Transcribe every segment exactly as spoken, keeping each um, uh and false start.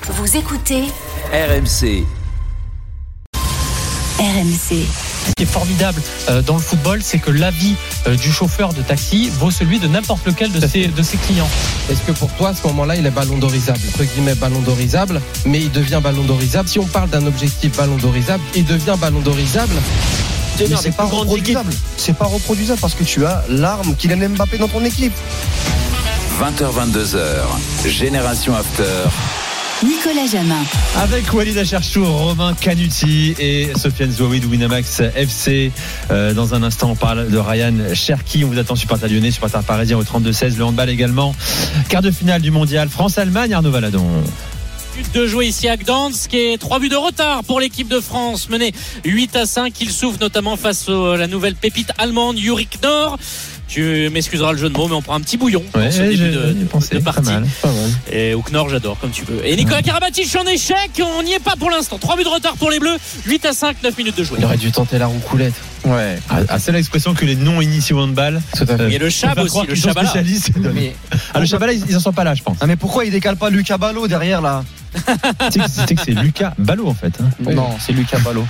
Vous écoutez R M C. R M C. Ce qui est formidable euh, dans le football, c'est que l'avis euh, du chauffeur de taxi vaut celui de n'importe lequel de ses, de ses clients. Est-ce que pour toi, à ce moment-là, il est ballon d'orisable, entre guillemets ballon d'orisable, mais il devient ballon d'orisable. Si on parle d'un objectif ballon d'orisable, il devient ballon d'orisable. Mais c'est pas reproduisable. C'est pas reproduisable parce que tu as l'arme Kylian Mbappé dans ton équipe. vingt heures vingt-deux heures, Génération After. Nicolas Jamin. Avec Walid Acharchour, Romain Canuti et Sofiane Zouaoui de Winamax F C. Euh, dans un instant, on parle de Ryan Cherki. On vous attend supporter lyonnais, supporter parisien au trente-deux seize. Le handball également. Quart de finale du mondial. France-Allemagne, Arnaud Valadon. De jouer ici à Gdansk et trois buts de retard pour l'équipe de France, menée huit à cinq. Il souffre notamment face à la nouvelle pépite allemande Yuri Knorr. Tu m'excuseras le jeu de mots, mais on prend un petit bouillon ouais, pour ce début de, de, pensé, de partie. Pas mal, pas mal. Et au Knorr, j'adore, comme tu veux. Et Nicolas ouais. Karabatic en échec, on n'y est pas pour l'instant. trois buts de retard pour les Bleus, huit à cinq, neuf minutes de jouer. Il aurait dû tenter la roucoulette. Ouais. Ah, c'est l'expression que les non-initiés au handball. Tout à fait. Et le Chab aussi, le Chabala. Mais... Ah, le Chabala, ils, ils en sont pas là, je pense. Ah, mais pourquoi il décale pas Lucas Ballot derrière là? Tu sais que c'est Lucas Ballot en fait. Hein. Oui. Non, c'est Lucas Ballot.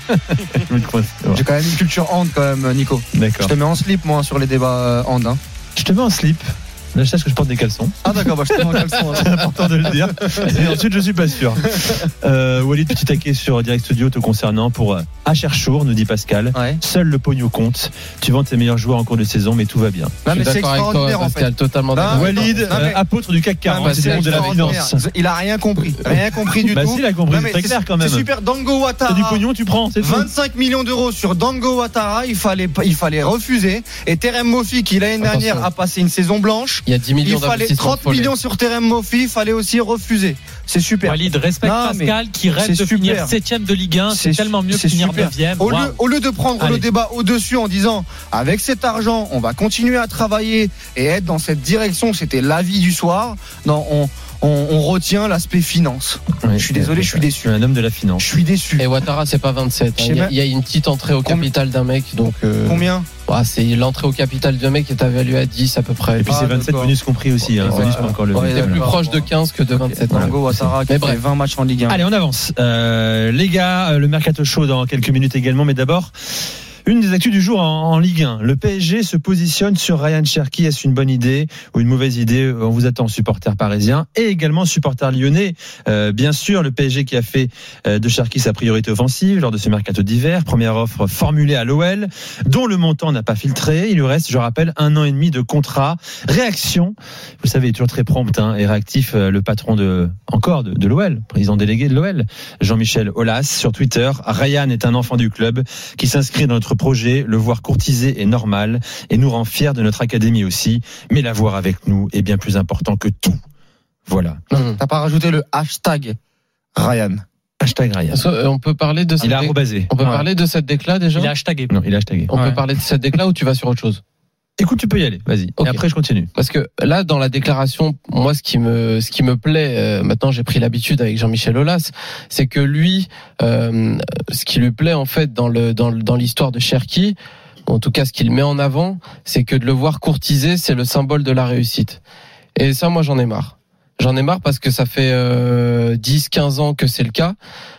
J'ai quand même une culture hand quand même, Nico. D'accord. Je te mets en slip moi sur les débats hand. Hein. Je te mets en slip. Là, je sais que je porte des caleçons. Ah d'accord, bah, je te mets en caleçon. C'est important de le dire. Et ensuite, je suis pas sûr. Euh, Walid, petit taquet sur Direct Studio te concernant pour Acharchour, nous dit Pascal. Ouais. Seul le pognon compte. Tu vends tes meilleurs joueurs en cours de saison, mais tout va bien. Non, mais c'est extraordinaire toi, Pascal, en fait. Totalement non, Walid, non, mais... euh, apôtre du C A C quarante, non, c'est le monde de la finance. Il a rien compris, rien compris du bah tout. Bah si, il a compris. Non, c'est très clair quand même. C'est super. Dango Ouattara. T'as du pognon, tu prends. C'est vingt-cinq millions d'euros sur Dango Ouattara. Il fallait, il fallait refuser. Et Terem Moffi, qui l'année dernière Attention. a passé une saison blanche. Il y a dix millions Il fallait trente millions sur Terem Moffi. Il fallait aussi refuser. C'est super. Walid, respecte non, Pascal qui rêve de super. finir septième de Ligue un. C'est, c'est tellement mieux que finir neuvième. Au, wow. lieu, au lieu de prendre Allez. le débat au-dessus en disant avec cet argent, on va continuer à travailler et être dans cette direction, c'était l'avis du soir. Non, on. On, on retient l'aspect finance. Oui, je suis désolé, je suis déçu. Un homme de la finance. Je suis déçu. Et Ouattara, c'est pas vingt-sept. Il hein. y, y a une petite entrée au capital d'un mec. Donc, euh... Combien bah, c'est l'entrée au capital d'un mec qui est évaluée à dix à peu près. Et puis ah, c'est vingt-sept bonus compris aussi. Hein. Ouais, bonus ouais, encore le ouais, il est plus proche de quinze que de vingt-sept. Dango Ouattara qui a fait vingt matchs en Ligue un. Allez, on avance. Euh, les gars, le mercato chaud dans quelques minutes également, mais d'abord. Une des actus du jour en, en Ligue un. Le P S G se positionne sur Ryan Cherki. Est-ce une bonne idée ou une mauvaise idée? On vous attend, supporters parisiens et également supporters lyonnais. Euh, bien sûr, le P S G qui a fait euh, de Cherki sa priorité offensive lors de ce mercato d'hiver. Première offre formulée à l'O L, dont le montant n'a pas filtré. Il lui reste, je rappelle, un an et demi de contrat. Réaction, vous savez, il est toujours très prompt hein, et réactif euh, le patron de encore de, de l'O L, président délégué de l'O L, Jean-Michel Aulas, sur Twitter. Ryan est un enfant du club qui s'inscrit dans notre projet, le voir courtisé est normal et nous rend fiers de notre académie aussi, mais l'avoir avec nous est bien plus important que tout. Voilà. Mmh. T'as pas rajouté le hashtag Ryan. Hashtag Ryan. On peut parler de cette il a arrobasé. On peut ouais. parler de cette déclat déjà. Il a hashtagué. Non, il a hashtagué. On ouais. peut parler de cette déclat ou tu vas sur autre chose? Écoute, tu peux y aller, vas-y. Okay. Et après, je continue. Parce que là, dans la déclaration, moi, ce qui me, ce qui me plaît, euh, maintenant, j'ai pris l'habitude avec Jean-Michel Aulas, c'est que lui, euh, ce qui lui plaît en fait dans le, dans, dans l'histoire de Cherki, en tout cas, ce qu'il met en avant, c'est que de le voir courtiser, c'est le symbole de la réussite. Et ça, moi, j'en ai marre. J'en ai marre parce que ça fait euh, dix, quinze ans que c'est le cas.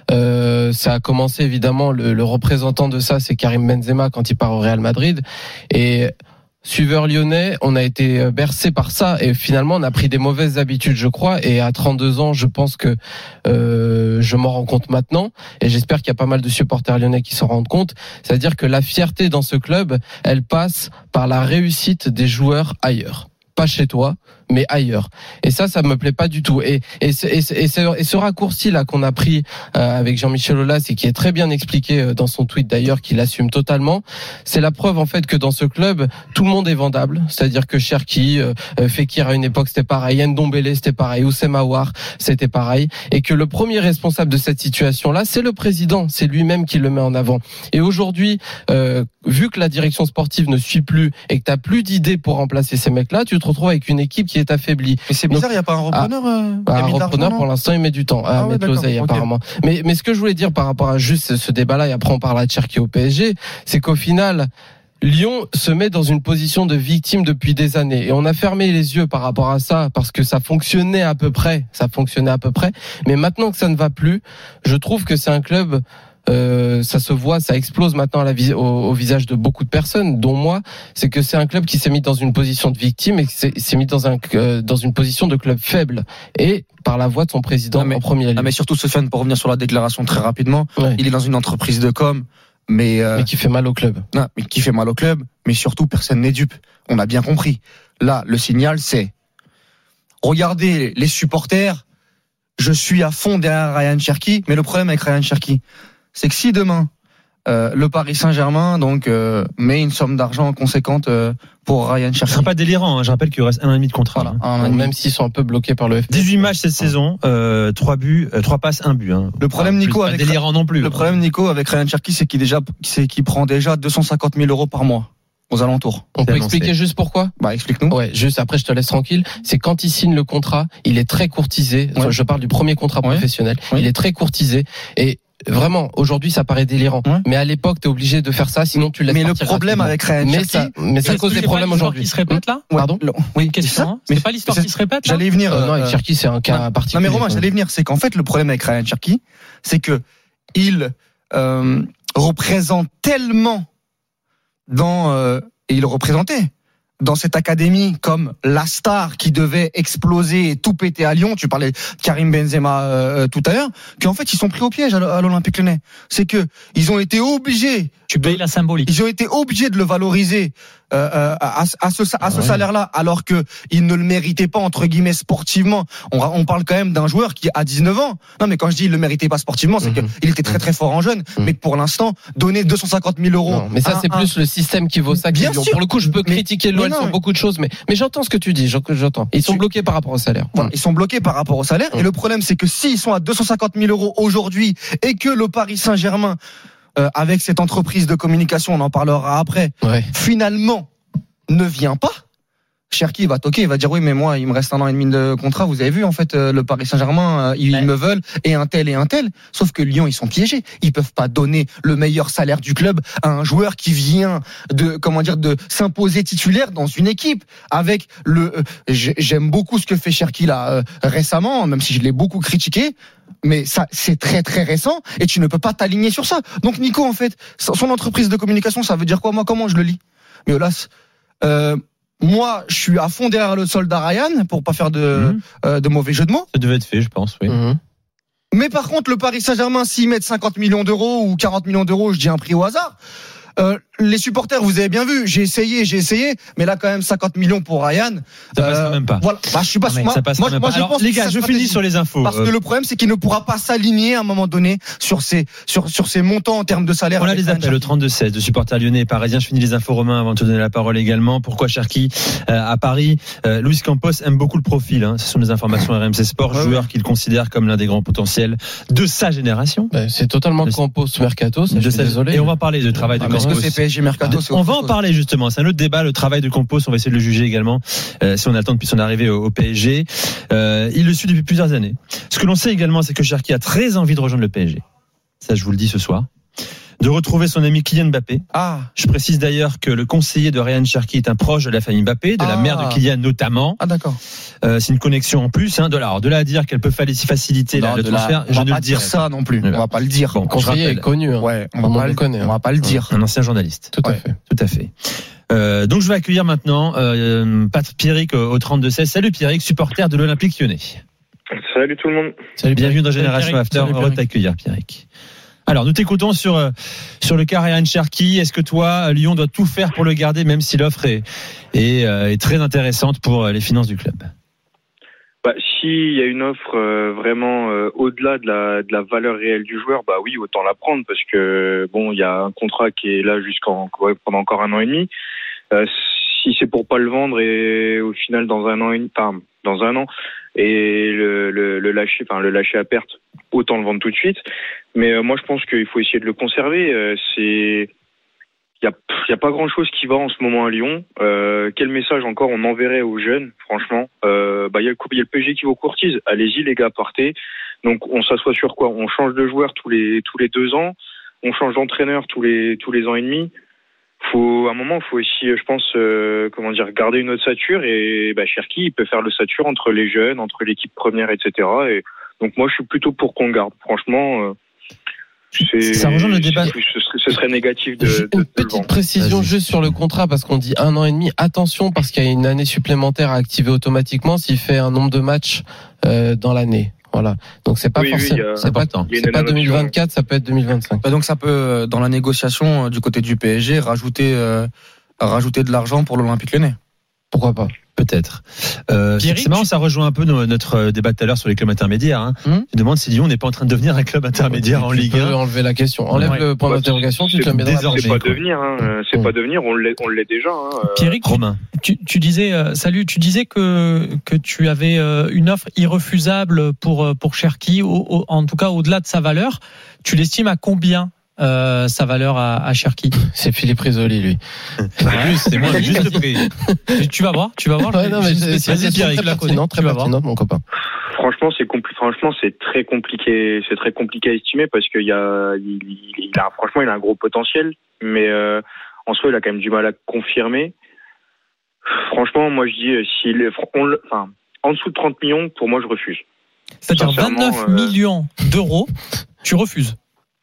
Euh, ça a commencé évidemment, le, le représentant de ça, c'est Karim Benzema quand il part au Real Madrid. Et suiveur lyonnais, on a été bercé par ça et finalement on a pris des mauvaises habitudes, je crois. Et à trente-deux ans, je pense que euh, je m'en rends compte maintenant et j'espère qu'il y a pas mal de supporters lyonnais qui s'en rendent compte. C'est-à-dire que la fierté dans ce club, elle passe par la réussite des joueurs ailleurs. Pas chez toi, mais ailleurs. Et ça, ça me plaît pas du tout. Et, et, et, et, ce, et ce raccourci là qu'on a pris euh, avec Jean-Michel Aulas et qui est très bien expliqué dans son tweet d'ailleurs, qu'il assume totalement, c'est la preuve en fait que dans ce club, tout le monde est vendable. C'est-à-dire que Cherki, euh, Fekir à une époque c'était pareil, Ndombele c'était pareil, Oussem Aouar c'était pareil, et que le premier responsable de cette situation-là, c'est le président, c'est lui-même qui le met en avant. Et aujourd'hui, euh, vu que la direction sportive ne suit plus et que t'as plus d'idées pour remplacer ces mecs-là, tu te retrouves avec une équipe qui est affaiblie. Mais c'est bizarre, il n'y a pas un repreneur ah, euh, bah, Un repreneur, pour l'instant, il met du temps à ah, mettre ouais, l'oseille, okay. apparemment. Mais, mais ce que je voulais dire par rapport à juste ce débat-là, et après on parlera de Cherki au P S G, c'est qu'au final, Lyon se met dans une position de victime depuis des années et on a fermé les yeux par rapport à ça parce que ça fonctionnait à peu près, ça fonctionnait à peu près. Mais maintenant que ça ne va plus, je trouve que c'est un club. Euh, ça se voit, ça explose maintenant à la vis- au, au visage de beaucoup de personnes, dont moi. C'est que c'est un club qui s'est mis dans une position de victime et qui s'est, s'est mis dans un euh, dans une position de club faible et par la voix de son président non mais, en premier lieu. Non mais surtout, Sofiane, pour revenir sur la déclaration très rapidement, Ouais. il est dans une entreprise de com, mais, euh, Mais qui fait mal au club. non, mais qui fait mal au club, mais surtout personne n'est dupe. On a bien compris. Là, le signal, c'est regardez les supporters. Je suis à fond derrière Ryan Cherki, mais le problème avec Ryan Cherki, c'est que si demain euh, le Paris Saint-Germain donc euh, met une somme d'argent conséquente euh, pour Ryan Ce Cherki, sera pas délirant, hein. Je rappelle qu'il reste un an et demi de contrat. voilà, hein. un an et demi. Même s'ils sont un peu bloqués par le F P. dix-huit matchs cette saison, euh, trois buts, euh, trois passes, un but. Hein. Le problème, Enfin, Nico, pas avec délirant non plus. Le hein. problème, Nico, avec Ryan Cherki, c'est qu'il déjà, c'est qu'il prend déjà deux cent cinquante mille euros par mois aux alentours. On peut C'est annoncé. expliquer juste pourquoi? Bah, explique-nous. Ouais, juste après je te laisse tranquille. C'est quand il signe le contrat, il est très courtisé. Enfin, Ouais. je parle du premier contrat Ouais. professionnel. Ouais. Il est très courtisé et vraiment aujourd'hui ça paraît délirant. Ouais. Mais à l'époque t'es obligé de faire ça, sinon tu laisses. Mais le partir problème rapidement. avec Ryan mais Cherki, ça, mais ça Est-ce cause que des c'est problèmes pas l'histoire aujourd'hui. qui se répète là Ouais, Pardon le- oui, Une question. ça. hein. Mais C'est pas l'histoire c'est- qui se répète là J'allais y venir. Euh, non, avec euh, Cherki c'est un cas non, particulier. Non mais Romain, j'allais y venir. C'est qu'en fait, le problème avec Ryan Cherki, c'est que il euh, représente tellement dans euh, et il représentait dans cette académie comme la star qui devait exploser et tout péter à Lyon. Tu parlais de Karim Benzema euh, tout à l'heure, qu'en fait ils sont pris au piège à l- à l'Olympique Lyonnais. C'est que ils ont été obligés, Tu payes la symbolique. ils ont été obligés de le valoriser euh, euh, à, à ce, à ce Ouais. salaire-là, alors que il ne le méritait pas entre guillemets sportivement. On, ra- on parle quand même d'un joueur qui a dix-neuf ans. Non, mais quand je dis il le méritait pas sportivement, c'est Mhm. qu'il était très très fort en jeune, Mhm. mais que pour l'instant donner deux cent cinquante mille euros. Non, mais ça à c'est un- plus le système qui vaut ça. que Bien Lyon. sûr. Pour le coup, je peux Mais- critiquer mais l'O L non, sur mais- beaucoup de choses, mais mais j'entends ce que tu dis. j'en- J'entends. Ils sont Tu- bloqués par rapport au salaire. Voilà, ils sont bloqués par rapport au salaire. Mhm. Et le problème, c'est que s'ils sont à deux cent cinquante mille euros aujourd'hui et que le Paris Saint-Germain, euh, avec cette entreprise de communication, on en parlera après, Ouais. finalement ne vient pas, Cherki va toquer, il va dire oui mais moi il me reste un an et demi de contrat, vous avez vu en fait euh, le Paris Saint-Germain euh, ils Ouais. me veulent et un tel et un tel, sauf que Lyon ils sont piégés, ils peuvent pas donner le meilleur salaire du club à un joueur qui vient de comment dire de s'imposer titulaire dans une équipe avec le euh, j'ai- j'aime beaucoup ce que fait Cherki là euh, récemment, même si je l'ai beaucoup critiqué. Mais ça, c'est très très récent et tu ne peux pas t'aligner sur ça. Donc Nico, en fait, son entreprise de communication, ça veut dire quoi? Moi, comment je le lis? Mais hélas, euh, moi, je suis à fond derrière le soldat Ryan pour pas faire de, Mhm. euh, de mauvais jeu de mots. Ça devait être fait, je pense. Oui. Mhm. Mais par contre, le Paris Saint-Germain, s'ils mettent cinquante millions d'euros ou quarante millions d'euros, je dis un prix au hasard. Euh, les supporters, vous avez bien vu, j'ai essayé, j'ai essayé, mais là quand même cinquante millions pour Ryan. Ça passera même pas. Voilà, bah, je suis pas. Ah, mais moi, ça passera moi, même moi, pas. je Alors, pense les que gars, c'est je sa finis stratégie. sur les infos. Parce Euh, que le problème, c'est qu'il ne pourra pas s'aligner à un moment donné sur ses, sur, sur ses montants en termes de salaire. On a avec les Ryan appels au Cherki. trente-deux seize de supporters lyonnais et parisiens. Je finis les infos, Romain, avant de te donner la parole également. Pourquoi Cherki euh, à Paris euh, Luis Campos aime beaucoup le profil. Hein. Ce sont des informations R M C Sport, Ouais, joueur qu'il considère comme l'un des grands potentiels de sa génération. Ouais, c'est totalement De- Campos mercato. Ça, De je suis sa- désolé. Et on va parler du travail de Ah, mais Est-ce Campos. que c'est P S G Mercato c'est On autre va en chose. parler justement. C'est un autre débat, le travail de Campos. On va essayer de le juger également euh, si on a le temps depuis son arrivée au, au P S G. Euh, il le suit depuis plusieurs années. Ce que l'on sait également, c'est que Cherki a très envie de rejoindre le P S G. Ça, je vous le dis ce soir. De retrouver son ami Kylian Mbappé. Ah, Je précise d'ailleurs que le conseiller de Ryan Cherki est un proche de la famille Mbappé, de la Ah. mère de Kylian notamment. ah d'accord. Euh, c'est une connexion en plus. Hein, de, là, alors, de là à dire qu'elle peut faciliter Non, la- le de là, transfert, on je va ne pas le dire dirai ça pas. non plus. Voilà. On va pas le dire. Bon, Le je conseiller rappelle. est connu. hein. Ouais, on Tout le va monde pas le le connaît. On va pas le dire. Un ancien journaliste. Tout à Ouais. fait. Tout à fait. Euh, donc je vais accueillir maintenant euh, Pat Pierrick au, au trente-deux seize. Salut Pierrick, supporter de l'Olympique Lyonnais. Salut tout le monde. Salut, Bienvenue dans Salut, Génération Pierrick. After. Salut, Heureux de Pierrick. t'accueillir Pierrick. Alors nous t'écoutons sur euh, sur le cas Ryan Cherki. Est-ce que toi, Lyon doit tout faire pour le garder, même si l'offre est est, euh, est très intéressante pour euh, les finances du club? Bah, s'il y a une offre euh, vraiment euh, au-delà de la, de la valeur réelle du joueur, bah oui, autant la prendre parce que bon, il y a un contrat qui est là jusqu'en ouais, pendant encore un an et demi. Euh, si c'est pour pas le vendre et au final dans un an et demi, enfin, dans un an et le, le, le lâcher, enfin le lâcher à perte, autant le vendre tout de suite. Mais euh, moi, je pense qu'il faut essayer de le conserver. Euh, c'est Il n'y a, y a pas grand-chose qui va en ce moment à Lyon. Euh, quel message encore on enverrait aux jeunes, franchement. Euh, bah, y a le, y a le P S G qui vous courtise. Allez-y les gars, partez. Donc on s'assoit sur quoi? On change de joueur tous les tous les deux ans. On change d'entraîneur tous les tous les ans et demi. faut, à un moment, il faut aussi, je pense, euh, comment dire, garder une ossature. Et bah, Cherki, il peut faire l'ossature entre les jeunes, entre l'équipe première, et cetera. Et donc moi, je suis plutôt pour qu'on le garde. Franchement, euh, c'est, ça rejoint le débat. Ce serait, ce serait négatif de, de, Une de le petite vendre. précision Vas-y. juste sur le contrat, parce qu'on dit un an et demi. Attention, parce qu'il y a une année supplémentaire à activer automatiquement s'il fait un nombre de matchs euh, dans l'année. Voilà. Donc c'est pas Oui, oui, forcément, il y a- c'est pas, important. Il y a une c'est pas évaluation. deux mille vingt-quatre, ça peut être deux mille vingt-cinq. Bah donc ça peut, euh, dans la négociation euh, du côté du P S G, rajouter, euh, rajouter de l'argent pour l'Olympique Lyonnais. Pourquoi pas? Peut-être. Euh, c'est, Pierrick, c'est marrant, tu- ça rejoint un peu nos- notre débat tout à l'heure sur les clubs intermédiaires. Hein. Hum. Je me demande si Lyon n'est pas en train de devenir un club intermédiaire en Tu Ligue peux un. enlever la question. Enlève Ouais. le point Bah, d'interrogation, tu c'est te le mets dans la désormais. C'est pas quoi. devenir, hein. euh, C'est Mm. pas devenir. On l'est, on l'est déjà. Hein. euh. Pierrick, Romain. tu, tu disais, euh, salut, tu disais que que tu avais euh, une offre irrefusable pour euh, pour Cherki, au, au- en tout cas au-delà de sa valeur. Tu l'estimes à combien euh, sa valeur à, à Cherki? C'est Philippe Risoli, lui. Plus, c'est moins le juste prix. tu, tu vas voir, tu vas voir. Ouais, j'ai- non, j'ai mais une c'est c'est spécialiste une question qui très la connaît. pertinente, très Tu vas voir. pertinente, mon copain. Franchement, c'est compli- franchement, c'est très compliqué. C'est très compliqué à estimer parce qu'il y a, il, il- il a, franchement, il a un gros potentiel, mais euh, en soi, il a quand même du mal à confirmer. Franchement, moi, je dis, euh, s'il est, on le- enfin, en dessous de trente millions, pour moi, je refuse. C'est-à-dire Sincèrement, vingt-neuf euh, millions d'euros, tu refuses.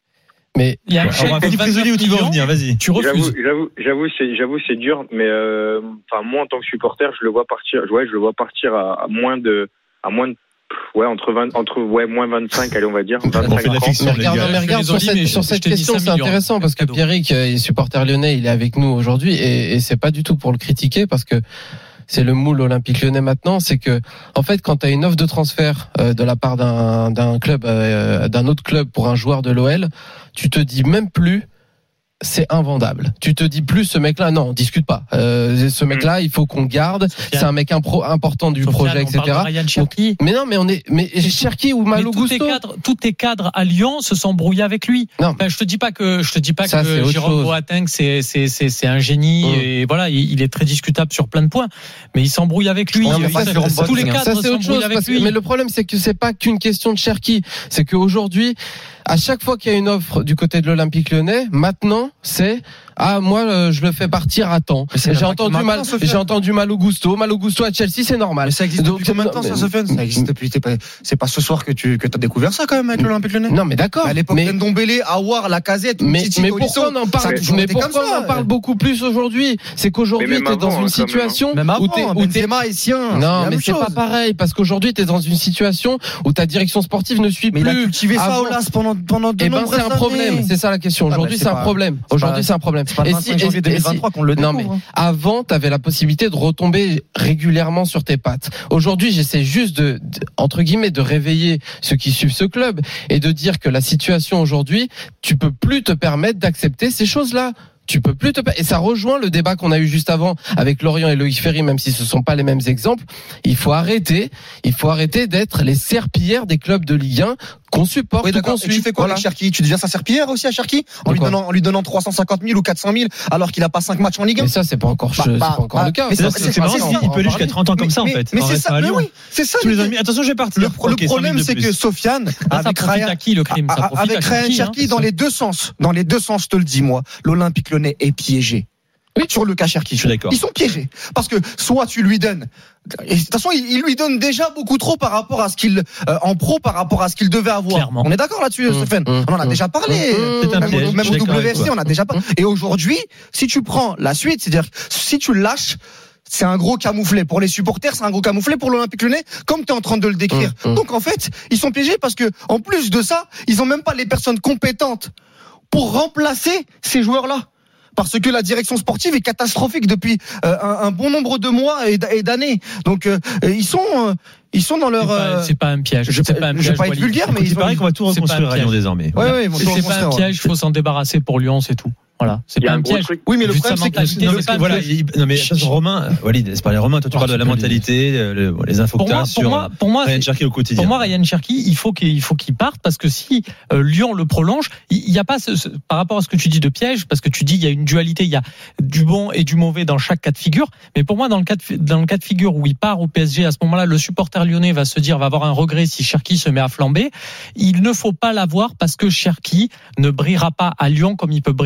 Mais Il y a un On chèque va de Philippe Risoli, où tu veux en venir, vas-y. tu J'avoue, refuses. j'avoue, j'avoue, c'est, j'avoue, c'est dur, mais euh, enfin, moi, en tant que supporter, je le vois partir. Ouais, je le vois partir à, à moins de, à moins de, ouais, entre vingt, entre ouais, moins vingt-cinq, allez, on va dire. On fait de la vingt-cinq fiction, Mais les regarde, gars. mais regarde sur Désolé, cette, mais sur je- cette je t'ai dit question, cinq c'est millions. intéressant parce que Cadeau. Pierrick euh, est supporter lyonnais, il est avec nous aujourd'hui et, et c'est pas du tout pour le critiquer parce que c'est le moule Olympique Lyonnais maintenant, c'est que en fait quand tu as une offre de transfert euh, de la part d'un d'un club euh, d'un autre club pour un joueur de l'O L, tu te dis même plus c'est invendable. Tu te dis plus ce mec-là, non, on discute pas. Euh, ce mec-là, il faut qu'on garde. C'est un mec impro- important du Sofiane, projet, on parle de et cetera. Ryan Cherki. Mais non, mais on est, mais Cherki ou Mais Malo tous tes Gusto. cadres, tous tes cadres à Lyon se sont brouillés avec lui. Non. Enfin, je te dis pas que je te dis pas Ça, c'est que autre Jérôme chose. Boateng c'est c'est c'est c'est un génie Mmh. et voilà, il, il est très discutable sur plein de points, mais il s'embrouille avec lui. Non, mais Il- ça, il- c'est- tous les ça, cadres c'est autre s'embrouillent chose. avec Parce que, lui. mais le problème, c'est que c'est pas qu'une question de Cherki. C'est qu'aujourd'hui, à chaque fois qu'il y a une offre du côté de l'Olympique Lyonnais, maintenant, c'est ah moi euh, je le fais partir à temps. Mais c'est J'ai pas entendu que mal, maintenant, Sofiane. j'ai entendu Malo Gusto, Malo Gusto à Chelsea, c'est normal. Mais ça existe Donc, depuis combien de temps, non, ça, mais- Sofiane? Ça existe depuis, c'est pas, c'est pas ce soir que tu, que t'as découvert ça, quand même, avec l'Olympique Lyonnais? Non mais d'accord. À l'époque, mais Ndombele, Aouar, Lacazette, mais, Titi, mais Tolisso, pourquoi on en ça a parle toujours mais été comme pourquoi ça. on en parle beaucoup plus aujourd'hui? C'est qu'aujourd'hui Mais même t'es dans avant, une hein, quand même, situation Même où t'es avant, où t'es Benzema et Sien. non mais c'est pas pareil parce qu'aujourd'hui t'es dans une situation où ta direction sportive ne suit Mais il a plus. cultivé ça avant. au Las pendant, pendant de Eh ben nombreuses c'est un problème, années. c'est ça la question. Ah, Aujourd'hui bah, c'est c'est un pas- problème. c'est Aujourd'hui pas- c'est un problème. C'est pas le Et vingt-cinq si- janvier et- deux mille et si- vingt-trois qu'on le Non découvre. mais hein. avant t'avais la possibilité de retomber régulièrement sur tes pattes. Aujourd'hui j'essaie juste de, de entre guillemets de réveiller ceux qui suivent ce club et de dire que la situation aujourd'hui tu peux plus te permettre d'accepter ces choses-là. Tu peux plus te per- et ça rejoint le débat qu'on a eu juste avant avec Lorient et Loïc Ferry, même si ce sont pas les mêmes exemples. Il faut arrêter, il faut arrêter d'être les serpillères des clubs de Ligue un qu'on supporte Oui, ou d'accord. qu'on Et tu suit. fais quoi Voilà. avec Cherki? Tu deviens sa serpillière aussi à Cherki? En De lui quoi donnant, en lui donnant trois cent cinquante mille ou quatre cent mille alors qu'il a pas cinq matchs en Ligue un? Mais ça c'est pas encore, Bah, c'est bah, pas encore bah, le cas. mais C'est, ça, c'est, c'est- c'est marrant, c'est- il c'est- peut aller jusqu'à trente ans comme ça, en Mais- fait. Mais en c'est restant ça, à mais Lyon. oui, c'est ça. Tous les l'idée. amis. Attention, je vais partir. Le, le Ok, cent problème, mille de c'est plus. que Sofiane, Là, ça avec profite Ryan, à qui le crime? Ça a- profite avec à Ryan Cherki, Cherki, hein. dans les deux sens, dans les deux sens, je te le dis, moi, l'Olympique Lyonnais est piégé. Oui. Sur le cas Cherki. Je suis d'accord. Ils sont piégés. Parce que soit tu lui donnes, et de toute façon, il, il lui donne déjà beaucoup trop par rapport à ce qu'il, euh, en pro, par rapport à ce qu'il devait avoir. Clairement. On est d'accord là-dessus, Mmh, Sofiane? mmh, On en a mmh. déjà parlé. Mmh, C'est un Même, piège, au- je même suis au d'accord avec W F C, toi. on a déjà parlé. Et aujourd'hui, si tu prends la suite, c'est-à-dire, si tu le lâches, c'est un gros camouflet pour les supporters, c'est un gros camouflet pour l'Olympique Lyonnais, comme tu es en train de le décrire. Mmh, mmh. Donc en fait, ils sont piégés parce que en plus de ça, ils ont même pas les personnes compétentes pour remplacer ces joueurs-là. Parce que la direction sportive est catastrophique depuis euh, un, un bon nombre de mois et, d- et d'années. Donc euh, ils sont euh, ils sont dans C'est leur pas, euh, c'est pas un piège. je C'est pas un je vais piège. pas être Walid. vulgaire, mais Écoute, ils il paraît ont- qu'on va tout c'est pas un reconstruire à Lyon piège. désormais. Ouais, ouais, ils vont tout C'est pas reconstruire, un ouais. piège, il faut s'en débarrasser pour Lyon, c'est tout. Voilà, c'est Il y pas a un un gros piège. truc. Oui, mais le Vu de sa problème c'est que mentalité, Non, c'est parce pas que un voilà, piège. il- non mais attention, Romain, Walid, c'est pas les Romain, toi tu Oh, parles de tu la peux le mentalité, le- le- les infos Pour que t'as moi, sur pour moi, pour moi, Ryan c'est- Cherki au quotidien. Pour moi, Ryan Cherki, il faut qu'il il faut qu'il parte parce que si euh, Lyon le prolonge, il n'y a pas ce, ce- par rapport à ce que tu dis de piège, parce que tu dis il y a une dualité, il y a du bon et du mauvais dans chaque cas de figure. Mais pour moi, dans le cas de, fi- dans le cas de figure où il part au P S G, à ce moment-là, le supporter lyonnais va se dire, va avoir un regret si Cherki se met à flamber. Il ne faut pas l'avoir parce que Cherki ne brillera pas à Lyon comme il peut briller dans un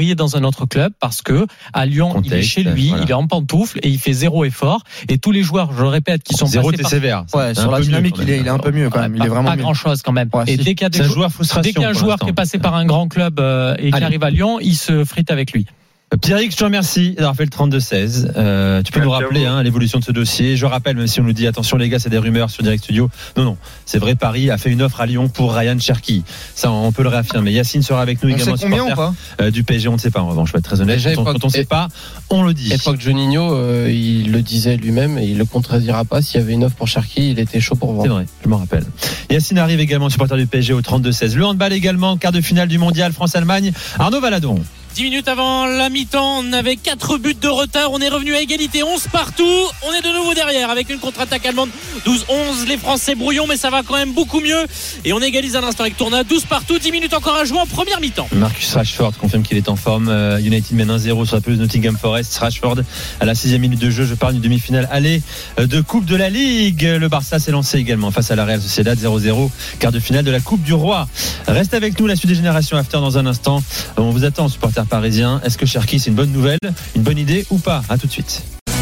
autre club parce que à Lyon, Contexte, il est chez lui, voilà. il est en pantoufle et il fait zéro effort. Et tous les joueurs, je le répète, qui sont Zéro, passés t'es par... sévère. Ouais, C'est sur un la peu dynamique, mieux, il est, il est un peu mieux quand même. Il est vraiment pas mieux. grand chose quand même. Ouais, et si. dès qu'il y a des C'est un jou- joueur frustration. dès qu'il y a un pour joueur l'instant. qui est passé par un grand club euh, et qui Allez. arrive à Lyon, il se frite avec lui. Pierrick, je te remercie d'avoir fait le trente-deux seize. Euh, tu peux Merci nous à rappeler vous. hein, l'évolution de ce dossier. Je rappelle, même si on nous dit attention les gars, c'est des rumeurs sur Direct Studio. Non, non, c'est vrai, Paris a fait une offre à Lyon pour Ryan Cherki. Ça, on peut le réaffirmer. Yacine sera avec nous On également. sait combien ou supporter, pas euh, Du P S G, on ne sait pas en revanche, je vais être très honnête. Déjà, Quand, on- époque- quand on ne sait pas, on le dit. Époque Juninho, euh, il le disait lui-même et il le contredira pas. S'il y avait une offre pour Cherki, il était chaud pour C'est vendre. vrai, je m'en rappelle. Yacine arrive également, supporter du P S G au trente-deux seize. Le handball également, quart de finale du mondial France-Allemagne. Arnaud Valadon. dix minutes avant la mi-temps, on avait quatre buts de retard, on est revenu à égalité, onze partout, on est de nouveau derrière avec une contre-attaque allemande, douze onze, les Français brouillons, mais ça va quand même beaucoup mieux et on égalise à l'instant avec Tourna, douze partout, dix minutes encore à jouer en première mi-temps. Marcus Rashford confirme qu'il est en forme. Euh, United mène un zéro sur la pelouse de Nottingham Forest. Rashford à la sixième minute de jeu. Je parle d'une demi-finale aller euh, de Coupe de la Ligue. Le Barça s'est lancé également face à la Real Sociedad zéro zéro. Quart de finale de la Coupe du Roi. Reste avec nous la suite des générations after dans un instant. On vous attend, supporters parisiens. Est-ce que Cherki c'est une bonne nouvelle, une bonne idée ou pas? À tout de suite.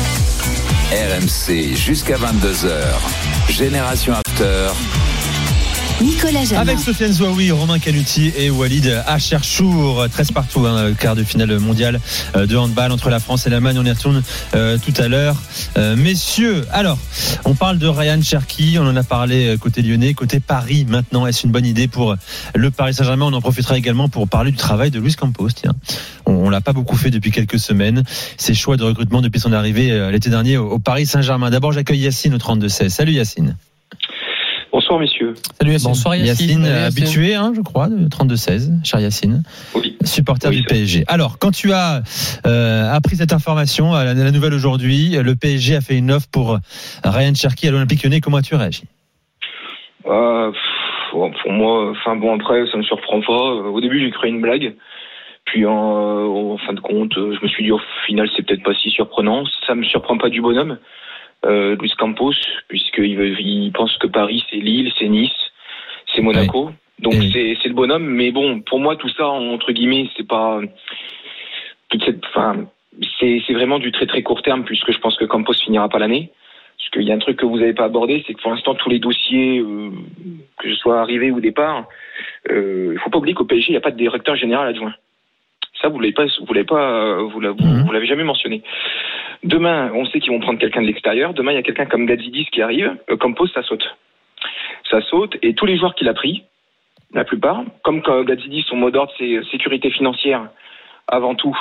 R M C jusqu'à vingt-deux heures. Génération After. Nicolas Jamin. Avec Sofiane Zouaoui, Romain Canuti et Walid Acharchour. treize partout, hein, quart de finale mondiale de handball entre la France et l'Allemagne. On y retourne euh, tout à l'heure. Euh, messieurs, alors, on parle de Ryan Cherki, on en a parlé côté lyonnais, côté Paris maintenant. Est-ce une bonne idée pour le Paris Saint-Germain? On en profitera également pour parler du travail de Luis Campos. Tiens, on, on l'a pas beaucoup fait depuis quelques semaines. Ses choix de recrutement depuis son arrivée euh, l'été dernier au, au Paris Saint-Germain. D'abord, j'accueille Yacine au trente-deux seize. Salut Yacine. Bonsoir messieurs. Salut Yacine. Bonsoir Yacine. Yacine, Salut, Yacine. habitué, hein, je crois, de trente-deux seize, cher Yacine. Oui. Supporter Oui, du c'est P S G. Alors, quand tu as euh, appris cette information, la, la nouvelle aujourd'hui, le P S G a fait une offre pour Ryan Cherki à l'Olympique Lyonnais. Comment as-tu réagi? Euh, pff, bon, pour moi, enfin bon après ça me surprend pas. Euh, Au début j'ai créé une blague, puis en, euh, en fin de compte euh, je me suis dit au final c'est peut-être pas si surprenant. Ça me surprend pas du bonhomme, euh, Luis Campos, puisqu'il veut, il pense que Paris c'est Lille, c'est Nice, c'est Monaco. Donc Oui. c'est c'est le bonhomme. Mais bon pour moi tout ça entre guillemets c'est pas toute cette, enfin c'est c'est vraiment du très très court terme puisque je pense que Campos finira pas l'année. Parce qu'il y a un truc que vous n'avez pas abordé, c'est que pour l'instant, tous les dossiers, euh, que ce soit arrivé ou départ, euh, il ne faut pas oublier qu'au P S G, il n'y a pas de directeur général adjoint. Ça, vous ne l'avez pas, vous l'avez pas, vous l'avez, Mhm. vous l'avez jamais mentionné. Demain, on sait qu'ils vont prendre quelqu'un de l'extérieur. Demain, il y a quelqu'un comme Gazidis qui arrive. Euh, Campos, ça saute. Ça saute. Et tous les joueurs qu'il a pris, la plupart, comme quand Gazidis, son mot d'ordre, c'est sécurité financière avant tout.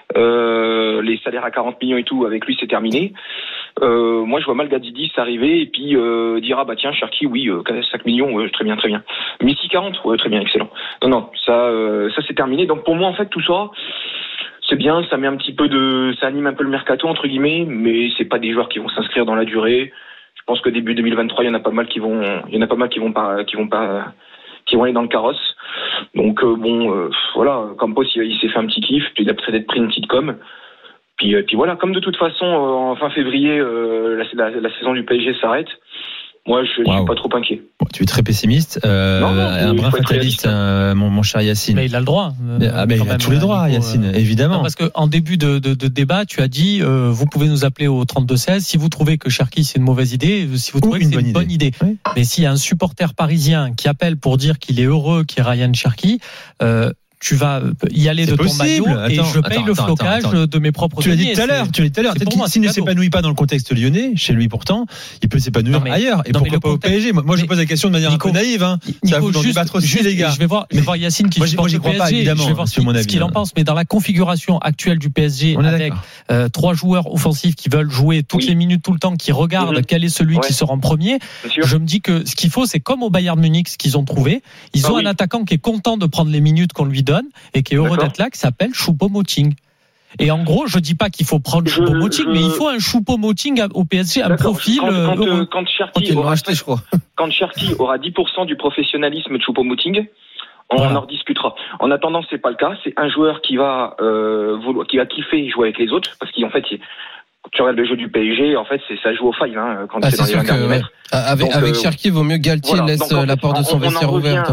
Euh, les salaires à quarante millions et tout, avec lui, c'est terminé. Euh, moi, je vois mal Gazidis arriver et puis euh, dire ah bah tiens, Cherki, oui, euh, cinq millions, ouais, très bien, très bien. Messi quarante, ouais, très bien, excellent. Non, non, ça, euh, ça c'est terminé. Donc pour moi, en fait, tout ça, c'est bien, ça met un petit peu de, ça anime un peu le mercato entre guillemets, mais c'est pas des joueurs qui vont s'inscrire dans la durée. Je pense que début deux mille vingt-trois, il y en a pas mal qui vont, il y en a pas mal qui vont pas, qui vont pas, qui vont aller dans le carrosse. Donc euh, bon, euh, voilà, Campos, il, il s'est fait un petit kiff, puis il a peut-être pris une petite com. Puis, euh, puis voilà, comme de toute façon, euh, en fin février, euh, la, la, la saison du P S G s'arrête. Moi, je Wow. suis pas trop inquiet. Bon, tu es très pessimiste, euh, Non, non, un il brin faut être fataliste, réaliste. euh, mon, mon cher Yacine. Mais il a le droit. euh, Ah, mais quand il a même, tous les droits, Nico, Yacine, euh, évidemment. Non, parce qu'en début de, de, de débat, tu as dit, euh, vous pouvez nous appeler au trente-deux seize si vous trouvez que Cherki c'est une mauvaise idée, si vous Ou trouvez une que c'est bonne une bonne idée. Oui. Mais s'il y a un supporter parisien qui appelle pour dire qu'il est heureux qu'il y ait Ryan Cherki, euh, tu vas y aller C'est de ton possible. maillot et Attends, je paye attends, le attends, flocage attends. de mes propres Tu l'as dit deniers. tout à l'heure, C'est- tu l'as dit tout à l'heure. c'est Peut-être pour moi, qu'il- s'il ne c'est cadeau. s'épanouit pas dans le contexte lyonnais, chez lui pourtant, il peut s'épanouir Non, mais- ailleurs. Et non, mais pourquoi le pas au contexte- P S G? Moi, moi, je mais- pose la question de manière Nico, un peu naïve, hein. Ça Nico, vous dans du juste- battre aussi, juste, les gars. Je vais voir, je vais voir Yacine qui Moi, j'y- supporte moi, j'y le crois P S pas, G. évidemment, Je vais voir c'est mon ce avis, qu'il en hein. pense. Mais dans la configuration actuelle du P S G, On est avec d'accord. euh, trois joueurs offensifs qui veulent jouer toutes Oui. les minutes, tout le temps, qui regardent Mhm. quel est celui Ouais. qui sera en premier, Bien sûr. je me dis que ce qu'il faut, c'est comme au Bayern Munich, ce qu'ils ont trouvé. Ils Ah ont oui. un attaquant qui est content de prendre les minutes qu'on lui donne et qui est heureux D'accord. d'être là, qui s'appelle Choupo-Moting. Et en gros, je dis pas qu'il faut prendre Je- Choupo-Moting, je- mais il faut un Choupo-Moting au P S G, un D'accord. profil Quand, euh, quand, euh, heureux. quand Quand Cherki ils l'ont aura, acheté, je crois. quand Cherki aura dix pour cent du professionnalisme de Choupo-Moting, on Voilà. en rediscutera. En attendant, c'est pas le cas. C'est un joueur qui va euh, vouloir, qui va kiffer jouer avec les autres, parce qu'en fait, il, quand tu regardes le jeu du P S G, en fait, c'est ça joue au five hein, quand Ah, c'est c'est dans les sûr vingt que derniers ouais. mètres. avec, Donc, avec euh, Cherki, il vaut mieux Galtier voilà. laisse Donc, en euh, la fait, porte de on- son on en vestiaire revient- ouverte. hein.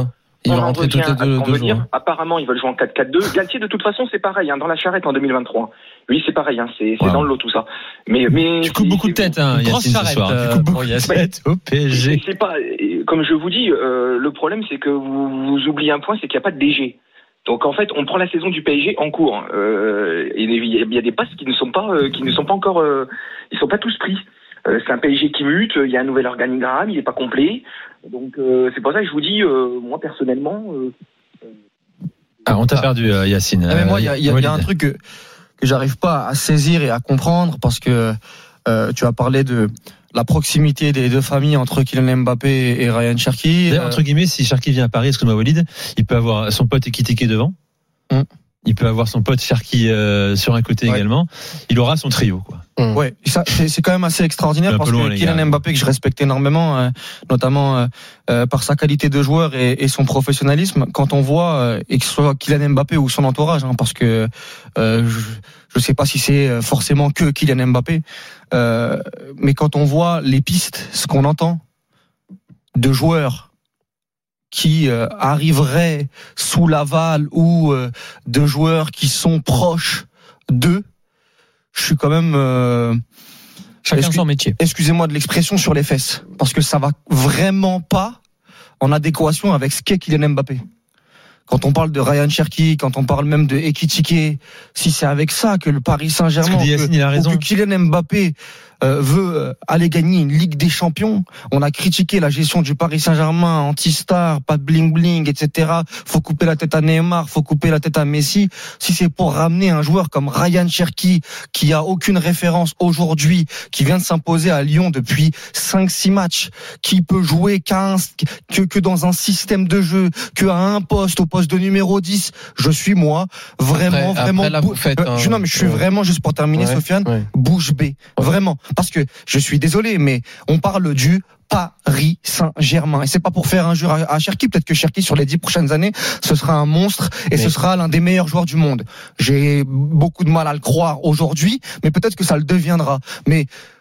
Il on va en rentrer revient toutes les deux, à ce qu'on deux veut jours. dire. Apparemment, ils veulent jouer en quatre quatre deux. Galtier, de toute façon, c'est pareil, hein, dans la charrette en deux mille vingt-trois. Oui, c'est pareil, hein, c'est, c'est Wow. dans le lot tout ça. Mais, mais Tu coupes c'est- beaucoup de c'est- têtes, hein, Grosse Yacine, ce charrette, soir. euh, Tu coupes beaucoup pour de Yacine. têtes au P S G. C'est pas, comme je vous dis, euh, le problème c'est que vous, vous oubliez un point, c'est qu'il n'y a pas de D G. Donc en fait, on prend la saison du P S G en cours. Euh, et il y a des passes qui ne sont pas, euh, qui ne sont pas encore, euh, ils sont pas tous pris. Euh, c'est un P S G qui mute. Il y a un nouvel organigramme, il n'est pas complet. Donc euh, c'est pour ça que je vous dis, euh, moi personnellement. Euh, Ah, on t'a perdu, euh, Yacine. Ah, mais moi, il y a, il y a- il y a un Walid. truc que, que j'arrive pas à saisir et à comprendre parce que euh, tu as parlé de la proximité des deux familles entre Kylian Mbappé et Ryan Cherki. D'ailleurs, entre guillemets, si Cherki vient à Paris, excuse-moi Walid, il peut avoir son pote Ekitike devant. Hum. Il peut avoir son pote Cherki euh, sur un côté Ouais. également. Il aura son trio, quoi. Ouais, ça, c'est, c'est quand même assez extraordinaire C'est un parce peu loin, que les Kylian gars. Mbappé, que je respecte énormément, euh, notamment euh, euh, par sa qualité de joueur et, et son professionnalisme, quand on voit, euh, et que ce soit Kylian Mbappé ou son entourage, hein, parce que euh, je je sais pas si c'est forcément que Kylian Mbappé, euh, mais quand on voit les pistes, ce qu'on entend de joueurs qui euh, arriveraient sous l'aval ou euh, de joueurs qui sont proches d'eux, je suis quand même euh, Chacun Excuse- son métier. excusez-moi de l'expression, sur les fesses, parce que ça va vraiment pas en adéquation avec ce qu'est Kylian Mbappé. Quand on parle de Ryan Cherki, quand on parle même de Ekitike, si c'est avec ça que le Paris Saint-Germain, Ce que dit Yacine, il a ou raison. que Kylian Mbappé euh, veut euh, aller gagner une Ligue des Champions, on a critiqué la gestion du Paris Saint-Germain, anti-star, pas de bling bling, et cetera. Faut couper la tête à Neymar, faut couper la tête à Messi. Si c'est pour ramener un joueur comme Ryan Cherki, qui a aucune référence aujourd'hui, qui vient de s'imposer à Lyon depuis cinq six matchs, qui peut jouer quinze, que, que dans un système de jeu, que à un poste, au poste de numéro dix, je suis moi vraiment, Après- vraiment. après, là, bou- vous faites euh, un- je, non, mais je suis ouais. vraiment, juste pour terminer, Ouais, Sofiane, ouais. bouche bée, vraiment, parce que je suis désolé, mais on parle du Paris Saint-Germain. Et c'est pas pour faire injure à, à Cherki. Peut-être que Cherki, sur les dix prochaines années, ce sera un monstre et Mais- ce sera l'un des meilleurs joueurs du monde. J'ai beaucoup de mal à le croire aujourd'hui, mais peut-être que ça le deviendra. Mais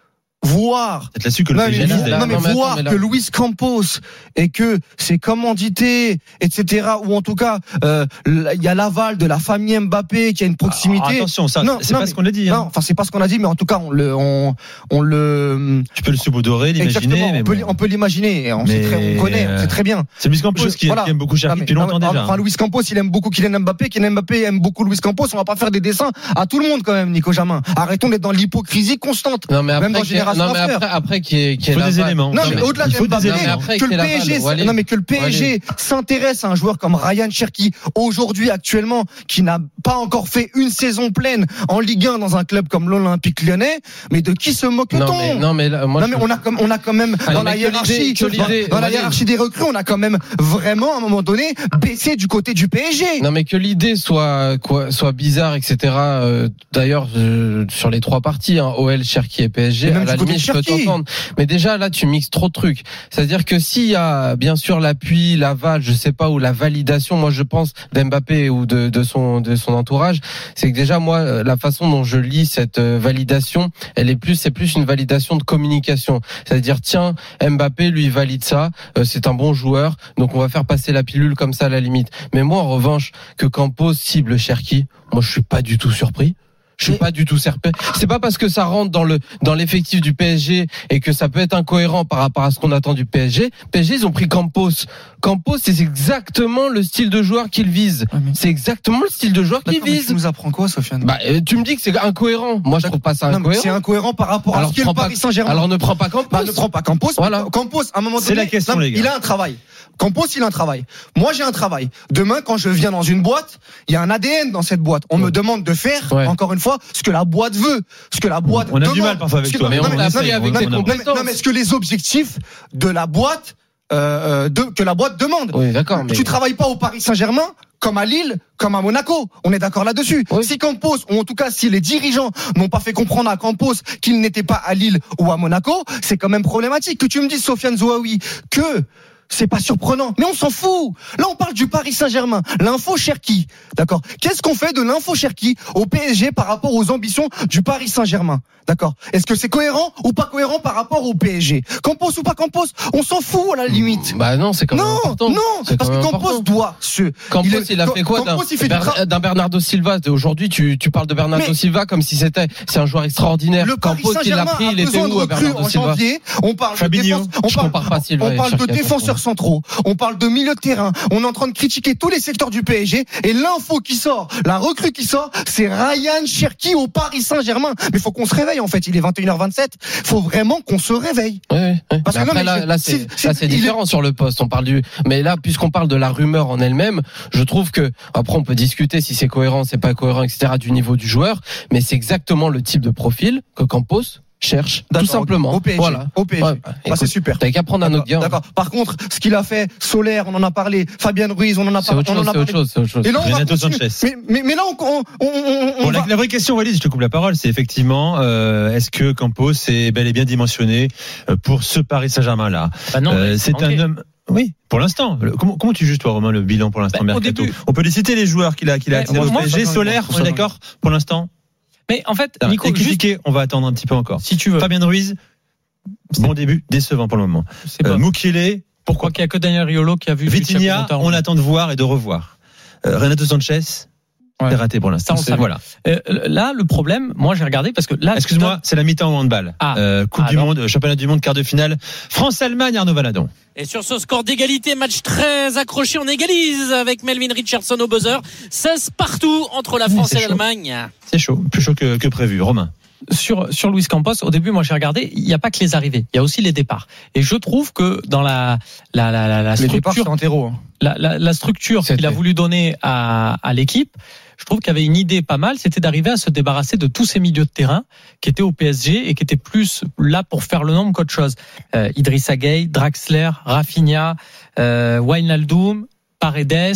voir Peut-être là-dessus que le non, P S G mais, vise, vo- d'ailleurs. non, mais Non, mais attends, voir mais là- que Luis Campos et que ses commandités, et cetera, ou en tout cas, euh, il y a l'aval de la famille Mbappé qui a une proximité. Alors, attention, ça, Non, c'est non, pas mais- ce qu'on a dit. Non, Hein. enfin c'est pas ce qu'on a dit, mais en tout cas on le, on, on le, Tu peux le subdorer, l'imaginer. exactement, mais on peut, bon. on peut l'imaginer, et on, sait Mais, très, on connaît, on sait très bien. C'est Luis Campos Je- qui, voilà. qui aime beaucoup Cherki Non, mais- depuis longtemps non, mais- déjà. Enfin, Luis Campos, il aime beaucoup Kylian Mbappé, Kylian Mbappé aime beaucoup Luis Campos. On va pas faire des dessins à tout le monde quand même, Nico Jamin. Arrêtons d'être dans l'hypocrisie constante. Non mais Même après, dans qu'il y ait- Génération non, mais After. après, après qui est, qui Il faut des éléments. Non, Non, mais mais au-delà il de faut des Mbappé, éléments. Mais après, que le qu'il ait P S G, l'aval, Walid. non mais que le P S G s'intéresse à un joueur comme Ryan Cherki aujourd'hui actuellement, qui n'a pas encore fait une saison pleine en Ligue un dans un club comme l'Olympique Lyonnais, mais de qui se moque-t-on? Non mais, non mais là, moi, Non je- mais on a comme on a quand même Allez, dans la mais que hiérarchie l'idée- que dans, l'idée- dans la Walid. hiérarchie des recrues, on a quand même vraiment à un moment donné baissé du côté du P S G. Non mais que l'idée soit quoi, soit bizarre, et cetera. Euh, D'ailleurs euh, sur les trois parties, hein, O L, Cherki et P S G, Et même à la du côté limite de je peux Cherki. t'entendre. Mais déjà là tu mixes trop de trucs. C'est-à-dire que s'il y a bien sûr l'appui, l'aval, je sais pas, ou la validation, moi je pense d'Mbappé ou de, de son de son entourage, c'est que déjà moi euh, la façon dont je lis cette euh, validation, elle est plus c'est plus une validation de communication. C'est-à-dire tiens Mbappé lui valide ça, euh, c'est un bon joueur, donc on va faire passer la pilule comme ça à la limite. Mais moi en revanche que Campos cible Cherki, moi je suis pas du tout surpris. Je suis Mais- pas du tout surpris. C'est pas parce que ça rentre dans le dans l'effectif du P S G et que ça peut être incohérent par rapport à ce qu'on attend du P S G. P S G ils ont pris Campos. Campos c'est exactement le style de joueur qu'ils visent. Ouais, mais- C'est exactement le style de joueur qu'ils D'accord, mais visent. tu nous apprends quoi, Sofiane? Bah euh, tu me dis que c'est incohérent. Moi je trouve pas ça Non, mais incohérent. c'est incohérent par rapport à Alors, ce qu'est le prends pas- Paris Saint-Germain. Alors ne prends pas Campos. Bah, ne prends pas Campos. Voilà. Campos, à un moment donné, C'est la question, non, les gars. il a un travail. Campos, il a un travail. Moi, j'ai un travail. Demain, quand je viens dans une boîte, il y a un A D N dans cette boîte. On me demande de faire, Ouais. encore une fois, ce que la boîte veut, ce que la boîte On a demande. du mal parfois avec Ce que- toi, mais non, on mais- non, essaye, mais- avec non, tes mais- non, mais- non, mais ce que les objectifs de la boîte, euh, de, que la boîte demande. Oui d'accord. Mais Tu travailles pas au Paris Saint-Germain comme à Lille, comme à Monaco. On est d'accord là-dessus. Oui. Si Campos, ou en tout cas si les dirigeants n'ont pas fait comprendre à Campos qu'il n'était pas à Lille ou à Monaco, c'est quand même problématique. Que tu me dises, Sofiane Zouaoui, que C'est pas surprenant, mais on s'en fout. Là, on parle du Paris Saint-Germain. L'info Cherki, d'accord. Qu'est-ce qu'on fait de l'info Cherki au P S G par rapport aux ambitions du Paris Saint-Germain, d'accord. Est-ce que c'est cohérent ou pas cohérent par rapport au P S G? Campos ou pas Campos, on s'en fout à la limite. Bah non, c'est quand même non, important. Non, c'est parce que Campos important. doit se. Campos, il, est, il a fait quoi Campos, d'un, il fait Ber- d'un Bernardo Silva? Aujourd'hui, tu, tu parles de Bernardo mais Silva comme si c'était, c'est un joueur extraordinaire. Le Campos, il l'a pris, il était où, Bernardo en Silva? janvier, on parle Fabinho, de défense, on je parle, compare pas Silva on parle et de Cherki, défenseurs centraux, on parle de milieu de terrain, on est en train de critiquer tous les secteurs du P S G et l'info qui sort, la recrue qui sort, c'est Ryan Cherki au Paris Saint-Germain. Mais faut qu'on se réveille en fait, il est vingt et une heures vingt-sept, faut vraiment qu'on se réveille. Oui, oui, oui. Parce Mais que après, non, mais là, là, c'est- c'est, c'est- là, c'est il est- différent sur le poste. On parle du, mais là, puisqu'on parle de la rumeur en elle-même, je trouve que, après, on peut discuter si c'est cohérent, c'est pas cohérent, et cetera, du niveau du joueur, mais c'est exactement le type de profil que Campos cherche, D'accord, tout simplement. au P S G, Voilà. au P S G. Ouais, Bah, écoute, c'est super. T'avais qu'à prendre un autre gars. D'accord. Par contre, ce qu'il a fait, Solaire, on en a parlé, Fabien Ruiz, on en a C'est parlé. autre on en chose, a c'est autre parlé. chose, c'est autre chose. Et là, on va Renato continuer. Sanchez. Mais, mais, mais là, on, on, on, on Bon, va... la, la vraie question, Walid, je te coupe la parole, c'est effectivement, euh, est-ce que Campos est bel et bien dimensionné euh, pour ce Paris Saint-Germain-là? Bah non, Euh, mais c'est manqué. un homme. Oui, pour l'instant. Le- Comment, comment tu juges toi, Romain, le bilan pour l'instant Bah, au mercato? début- On peut les citer les joueurs qu'il a, qu'il a Bah, attirés moi, au moi, P S G. ça, Solaire, ça, on ça, est d'accord pour l'instant. Mais en fait, Et Nico, juste, critiqué, on va attendre un petit peu encore. si tu veux, Fabien Ruiz, bon début, décevant pour le moment. c'est pas. Euh, Mukele, Pourquoi qu'il y a que Daniel Riolo qui a vu Vitinha, Thiago on Montaro. attend de voir et de revoir. Euh, Renato Sanchez, Ouais. c'est raté pour l'instant. Ça, on C'est- savait. voilà. Euh, là, le problème, moi, j'ai regardé parce que là, Excuse-moi, c'est la mi-temps au handball. Ah. Euh, coupe Ah, du alors. monde, championnat du monde, quart de finale. France-Allemagne, Arnaud Valadon. Et sur ce score d'égalité, match très accroché, on égalise avec Melvin Richardson au buzzer. seize partout entre la Oui, France c'est et chaud. l'Allemagne. C'est chaud, plus chaud que, que prévu. Romain. sur sur Luis Campos, au début, moi j'ai regardé, il n'y a pas que les arrivées, il y a aussi les départs. Et je trouve que dans la la la la, la Les départs, c'est structure, un terreau. hein. la, la, la structure C'était. qu'il a voulu donner à à l'équipe, je trouve qu'il y avait une idée pas mal, c'était d'arriver à se débarrasser de tous ces milieux de terrain qui étaient au P S G et qui étaient plus là pour faire le nombre qu'autre chose. Euh, Idrissa Gueye, Draxler, Rafinha, euh, Wijnaldum, Paredes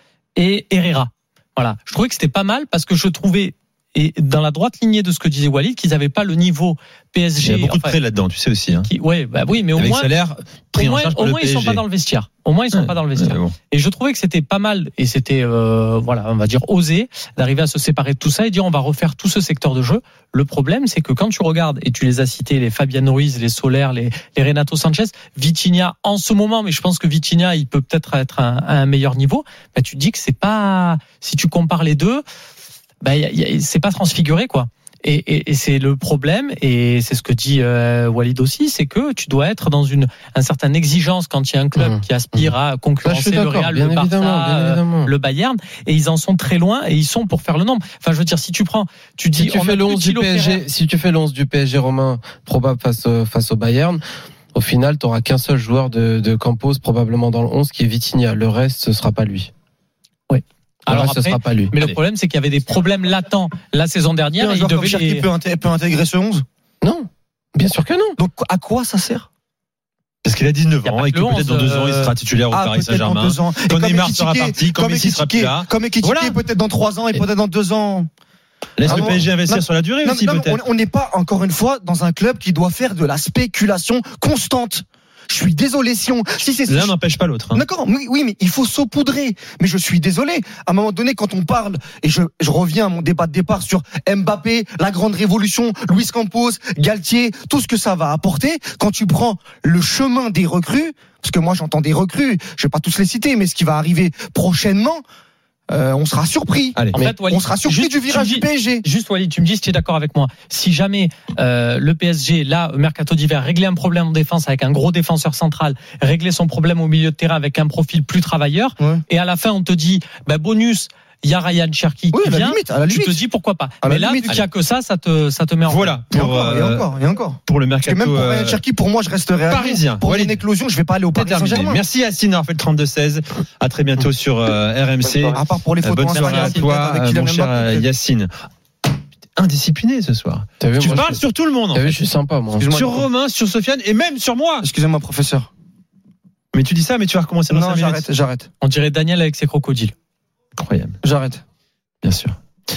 et Herrera. Voilà, je trouvais que c'était pas mal parce que je trouvais, et dans la droite lignée de ce que disait Walid, qu'ils n'avaient pas le niveau P S G. Il y a beaucoup de enfin, prêts là-dedans, tu sais aussi. Hein. qui, ouais, bah oui, mais au Avec moins, salaire pris au en moins, charge par au le moins ils P S G. sont pas dans le vestiaire. Au moins ils sont Ouais. pas dans le vestiaire. Ouais, bon. Et je trouvais que c'était pas mal et c'était euh, voilà, on va dire osé d'arriver à se séparer de tout ça et dire on va refaire tout ce secteur de jeu. Le problème c'est que quand tu regardes et tu les as cités, les Fabien Ruiz, les Soler, les, les Renato Sanchez, Vitinha en ce moment, mais je pense que Vitinha il peut peut-être être à un, à un meilleur niveau. Bah tu te dis que c'est pas, si tu compares les deux, bah y a, y a, c'est pas transfiguré quoi. Et, et, et c'est le problème, et c'est ce que dit euh, Walid aussi, c'est que tu dois être dans une, une certaine exigence quand il y a un club Mmh. qui aspire à Là, je concurrencer suis le d'accord, Real, bien le Barça, évidemment, bien euh, évidemment. le Bayern, et ils en sont très loin, et ils sont pour faire le nombre. Enfin, je veux dire, si tu prends, tu dis, Si tu on fais a le plus onze du Thilo P S Ferrer. G, si tu fais le onze du P S G Romain probable face au- face au Bayern, au final, tu auras qu'un seul joueur de, de Campos probablement dans le onze qui est Vitinha. Le reste, ce sera pas lui. Oui. Le Alors reste, ce après, sera pas lui. mais Allez. le problème, c'est qu'il y avait des problèmes latents la saison dernière, Un et ils joueur comme devaient Cherki les... peut, inté- peut intégrer ce onze. Non, bien sûr que non. Donc à quoi ça sert? Parce qu'il a dix-neuf Il y a ans pas et que que le peut-être dans onze, deux ans il euh, sera titulaire au Ah, Paris peut-être dans Saint-Germain. deux ans. Et Quand comme Neymar sera Ekitike- parti, quand comme Messi sera plus Ekitike- là. Comme Ekitike, Voilà. peut-être dans trois ans et peut-être dans deux ans. Laisse Ah le bon. P S G investir Non, sur la durée Non, aussi non, mais peut-être. on- on n'est pas encore une fois dans un club qui doit faire de la spéculation constante. Je suis désolé si on, si c'est L'un n'empêche pas l'autre. hein. D'accord, oui, oui, mais il faut saupoudrer. Mais je suis désolé. À un moment donné, quand on parle, et je, je reviens à mon débat de départ sur Mbappé, la grande révolution, Luis Campos, Galtier, tout ce que ça va apporter, quand tu prends le chemin des recrues, parce que moi j'entends des recrues, je vais pas tous les citer, mais ce qui va arriver prochainement, euh, on sera surpris. Allez. En Mais fait, Walid, On sera surpris juste- du virage tu du dis- P S G. Juste Walid, tu me dis si tu es d'accord avec moi. Si jamais euh, le P S G, là, au mercato d'hiver, réglait un problème en défense avec un gros défenseur central, réglait son problème au milieu de terrain avec un profil plus travailleur, Ouais. et à la fin on te dit, bah, bonus, il y a Ryan Cherki Oui, qui à la vient, limite, à la tu limite. te dis pourquoi pas. À la Mais là, vu limite. qu'il y a que ça, ça te, ça te met en Voilà Et pour, encore, et euh, encore, et encore. pour le Parce que mercato même pour euh, Ryan Cherki, pour moi, je resterai à Lyon. parisien. Pour Walid. mon éclosion, je vais pas aller au Paris terminé. Saint-Germain. Merci Yacine, on a fait le trente-deux seize. À très bientôt sur euh, R M C. À part pour les Euh, photos Bonne soirée à Instagram, toi, avec euh, Kylian mon cher Mbappé, euh, peut-être. Yacine. Indiscipliné ce soir. T'as vu, Tu moi, parles je, sur tout le monde. en t'as vu, fait. je suis sympa, moi. Excuse-moi. Sur Romain, sur Sofiane et même sur moi. Excusez-moi, professeur. Mais tu dis ça, mais tu vas recommencer dans Non, cinq minutes. j'arrête, j'arrête, On dirait Daniel avec ses crocodiles. Incroyable, j'arrête. bien sûr.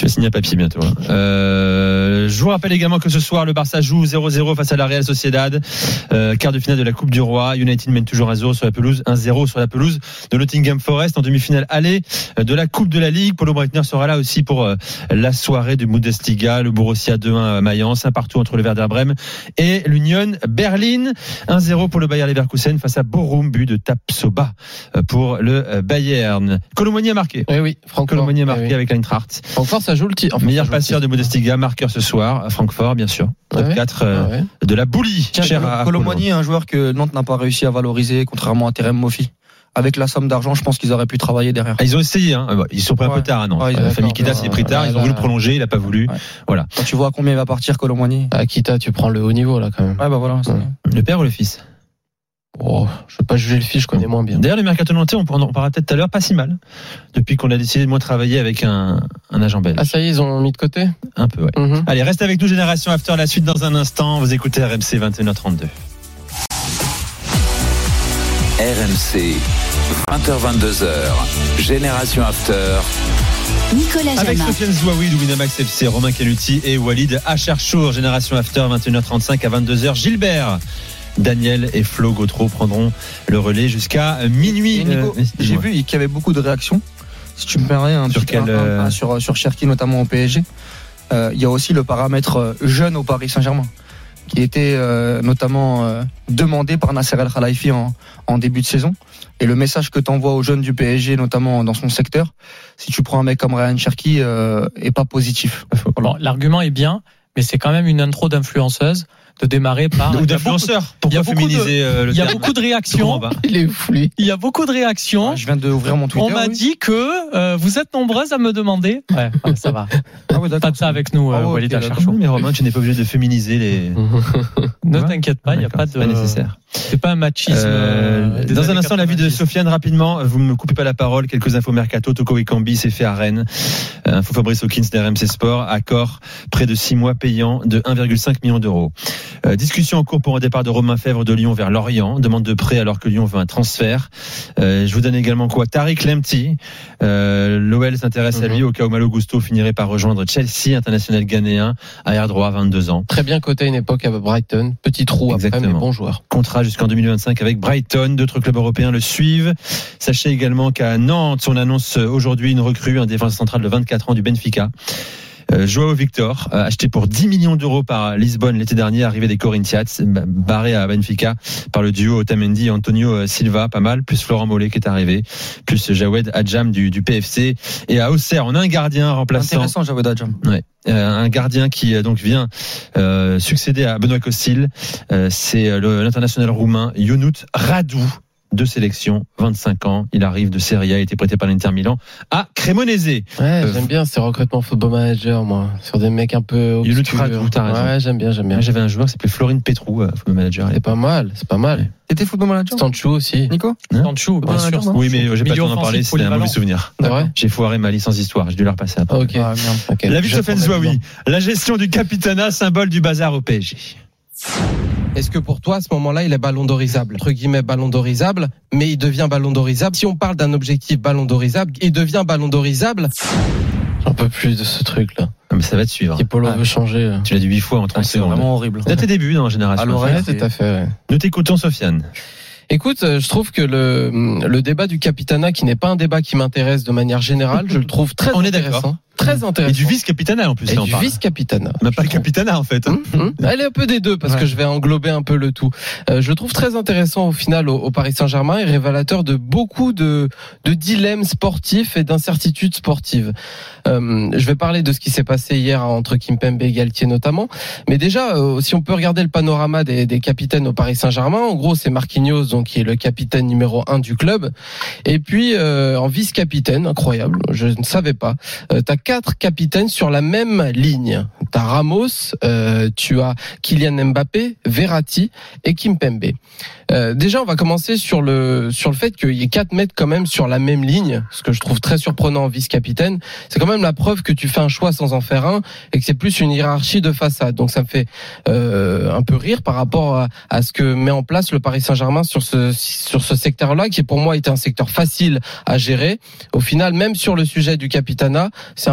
Tu vas signer un papier bientôt. Hein. Euh, je vous rappelle également que ce soir, le Barça joue zéro zéro face à la Real Sociedad. Euh, quart de finale de la Coupe du Roi. United mène toujours un zéro sur la pelouse, un zéro sur la pelouse de Nottingham Forest en demi-finale aller de la Coupe de la Ligue. Paulo Breitner sera là aussi pour euh, la soirée de Bundesliga. Le Borussia deux un à Mayence, un partout entre le Werder Bremen et l'Union Berlin. un zéro pour le Bayer Leverkusen face à Bochum, but de Tapsoba pour le Bayern. Colomboigny a marqué. Oui, oui. Francfort. Colomboigny a marqué oui, oui. avec l'Eintracht. Francfort, ça joue le titre. Enfin, meilleur ça joue passeur de Bundesliga, marqueur ce soir à Francfort, bien sûr. Top ouais. quatre euh, ouais. de la Boulie. Cher à Colomboigny est un joueur que Nantes n'a pas réussi à valoriser, contrairement à Terem Moffi. Avec la somme d'argent, je pense qu'ils auraient pu travailler derrière. Ah, ils ont essayé, hein. Ils sont pris un ouais. peu tard, non ouais, La famille Kita s'est pris tard, ouais, ils ont là, voulu le prolonger, il a pas voulu. Ouais. Voilà. Quand tu vois à combien il va partir, Colomboigny. À Kita, tu prends le haut niveau là quand même. Ouais, bah voilà. C'est... Ouais. Le père ou le fils? Oh, je veux pas juger le fils, je connais moins bien. D'ailleurs, le mercato nantais, on en parlera peut-être tout à l'heure, pas si mal. Depuis qu'on a décidé de moins travailler avec un, un agent belge. Ah, ça y est, ils ont mis de côté? Un peu, ouais. Mm-hmm. Allez, reste avec nous, Génération After, la suite dans un instant. Vous écoutez R M C vingt et une heures trente-deux. R M C, vingt heures vingt-deux heures, Génération After. Nicolas Avec Jamin. Sofiane Zouaoui, Winamax F C, Romain Caluti et Walid Acharchour. Génération After, vingt et une heures trente-cinq à vingt-deux heures. Gilbert, Daniel et Flo Gautreau prendront le relais jusqu'à minuit. Et Nico, Euh, j'ai vu qu'il y avait beaucoup de réactions. Si tu me permets, un Sur petit quel, un- un- euh, un- sur sur Cherki, notamment au P S G. Euh, Il y a aussi le paramètre euh, jeune au Paris Saint-Germain, qui était euh, notamment euh, demandé par Nasser El Khelaifi en, en début de saison. Et le message que tu envoies aux jeunes du P S G, notamment dans son secteur, si tu prends un mec comme Ryan Cherki, euh, est pas positif. Bon, l'argument est bien, mais c'est quand même une intro d'influenceuse de démarrer par. Ou d'influenceur. Il y a Pourquoi beaucoup de- féminiser euh, le Il y a terme beaucoup de Je réactions. comprends pas. Il est fou, lui. Il y a beaucoup de réactions. Ah, je viens d'ouvrir mon Twitter. On m'a oui. dit que euh, vous êtes nombreuses à me demander. Ouais, ouais, ça va. Ah ouais, d'accord. Pas de ça avec nous, Ah euh, ouais, Walid ok, Acharchour. Mais Romain, tu n'es pas obligé de féminiser les. Ne Ouais. t'inquiète pas, il n'y a D'accord, pas de. c'est pas nécessaire. C'est pas un machisme. Euh, euh, des dans un années instant, la vie de quatre-vingt-dix. Sofiane rapidement. Vous me coupez pas la parole. Quelques infos mercato. Toko Ekambi s'est fait à Rennes. Euh, info Fabrice Hawkins d'R M C Sport. Accord près de six mois payant de un virgule cinq million d'euros. Euh, discussion en cours pour un départ de Romain Fèvre de Lyon vers Lorient. Demande de prêt alors que Lyon veut un transfert. Euh, je vous donne également quoi? Tariq Lemti. Euh, L'O L s'intéresse Mm-hmm. à lui au cas où Malo Gusto finirait par rejoindre Chelsea, international ghanéen, arrière droit, vingt-deux ans. Très bien coté à une époque avec Brighton. Petit trou après, Exactement. mais bon joueur. Contrat jusqu'en deux mille vingt-cinq avec Brighton. D'autres clubs européens le suivent. Sachez également qu'à Nantes, on annonce aujourd'hui une recrue, un défenseur central de vingt-quatre ans du Benfica. Euh, Joao Victor, euh, acheté pour dix millions d'euros par Lisbonne l'été dernier, arrivé des Corinthians, bah, barré à Benfica par le duo Otamendi et Antonio Silva, pas mal, plus Florent Mollet qui est arrivé, plus Jawed Adjam du, du P F C. Et à Auxerre, on a un gardien remplaçant. Intéressant, Jawed Adjam. Ouais. Euh, un gardien qui euh, donc vient euh, succéder à Benoît Costil. Euh, c'est le, l'international roumain Ionut Radu. De sélection, vingt-cinq ans, il arrive de Serie A, a été prêté par l'Inter Milan à Cremonese. Ouais, Euh, j'aime bien ces recrutements football manager, moi. Sur des mecs un peu Ionut obscurs. Radu, t'as raison. Ouais, j'aime bien, j'aime bien. Moi, j'avais un joueur qui s'appelait Florine Petrou, euh, football manager. C'est pas mal, c'est pas mal. T'étais football manager? Stanchou aussi. Nico? Sancho, bien Ouais, sûr. attends, Oui, mais j'ai pas le Milieu temps d'en parler, offensif c'était un mauvais polyvalent. souvenir. C'est vrai? J'ai foiré ma licence d'histoire, j'ai dû la repasser après. Ah, ok. Ah, merde. Ok. La vie de Je Sofiane prendrai Zouaoui, bien. la gestion du capitanat, symbole du bazar au P S G. Est-ce que pour toi, à ce moment-là, il est ballon d'orisable? Entre guillemets, ballon d'orisable, mais il devient ballon d'orisable. Si on parle d'un objectif ballon d'orisable, il devient ballon d'orisable. J'en peux plus de ce truc-là. Non, mais ça va te suivre. Si Polo Ouais. veut changer. Tu l'as dit huit fois en trente Ah, c'est secondes. vraiment horrible. Dès tes débuts dans la génération. À l'oreille. Ouais, tout à fait, ouais. Nous t'écoutons, Sofiane. Écoute, euh, je trouve que le, le débat du capitanat, qui n'est pas un débat qui m'intéresse de manière générale, je le trouve très On est intéressant. d'accord. Très intéressant. Et du vice-capitanat en plus, Et là, on du parle. vice-capitanat. Même pas le capitanat en fait. hein. Hum, hum. Allez, un peu des deux, parce Ouais. que je vais englober un peu le tout. Euh, je le trouve très intéressant au final au, au Paris Saint-Germain et révélateur de beaucoup de, de dilemmes sportifs et d'incertitudes sportives. Euh, je vais parler de ce qui s'est passé hier entre Kimpembe et Galtier notamment. Mais déjà, euh, si on peut regarder le panorama des, des capitaines au Paris Saint-Germain, en gros, c'est Marquinhos, donc qui est le capitaine numéro un du club. Et puis, euh, en vice-capitaine, incroyable, je ne savais pas, euh, t'as quatre capitaines sur la même ligne. T'as Ramos, euh, tu as Kylian Mbappé, Verratti et Kimpembe. Euh, déjà, on va commencer sur le sur le fait qu'il y ait quatre mecs quand même sur la même ligne, ce que je trouve très surprenant en vice-capitaine. C'est quand même la preuve que tu fais un choix sans en faire un et que c'est plus une hiérarchie de façade. Donc ça me fait euh, un peu rire par rapport à, à ce que met en place le Paris Saint-Germain sur ce sur ce secteur-là, qui pour moi était un secteur facile à gérer. Au final, même sur le sujet du capitanat, c'est un peu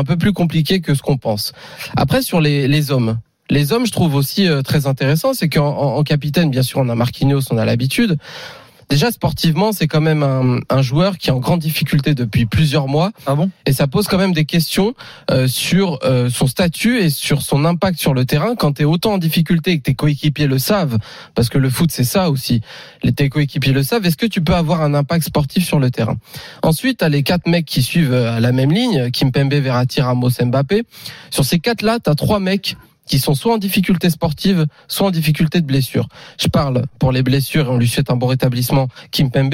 peu plus compliqué que ce qu'on pense. Après, sur les, les hommes. Les hommes, je trouve aussi euh, très intéressant, c'est qu'en en, en capitaine, bien sûr, on a Marquinhos, on a l'habitude. Déjà, sportivement, c'est quand même un, un joueur qui est en grande difficulté depuis plusieurs mois. Ah bon ? Et ça pose quand même des questions euh, sur euh, son statut et sur son impact sur le terrain. Quand tu es autant en difficulté et que tes coéquipiers le savent, parce que le foot, c'est ça aussi, les, tes coéquipiers le savent, est-ce que tu peux avoir un impact sportif sur le terrain ? Ensuite, tu as les quatre mecs qui suivent à la même ligne, Kimpembe, Verratti, Ramos, Mbappé. Sur ces quatre-là, tu as trois mecs qui sont soit en difficulté sportive, soit en difficulté de blessure. Je parle pour les blessures, et on lui souhaite un bon rétablissement, Kimpembe.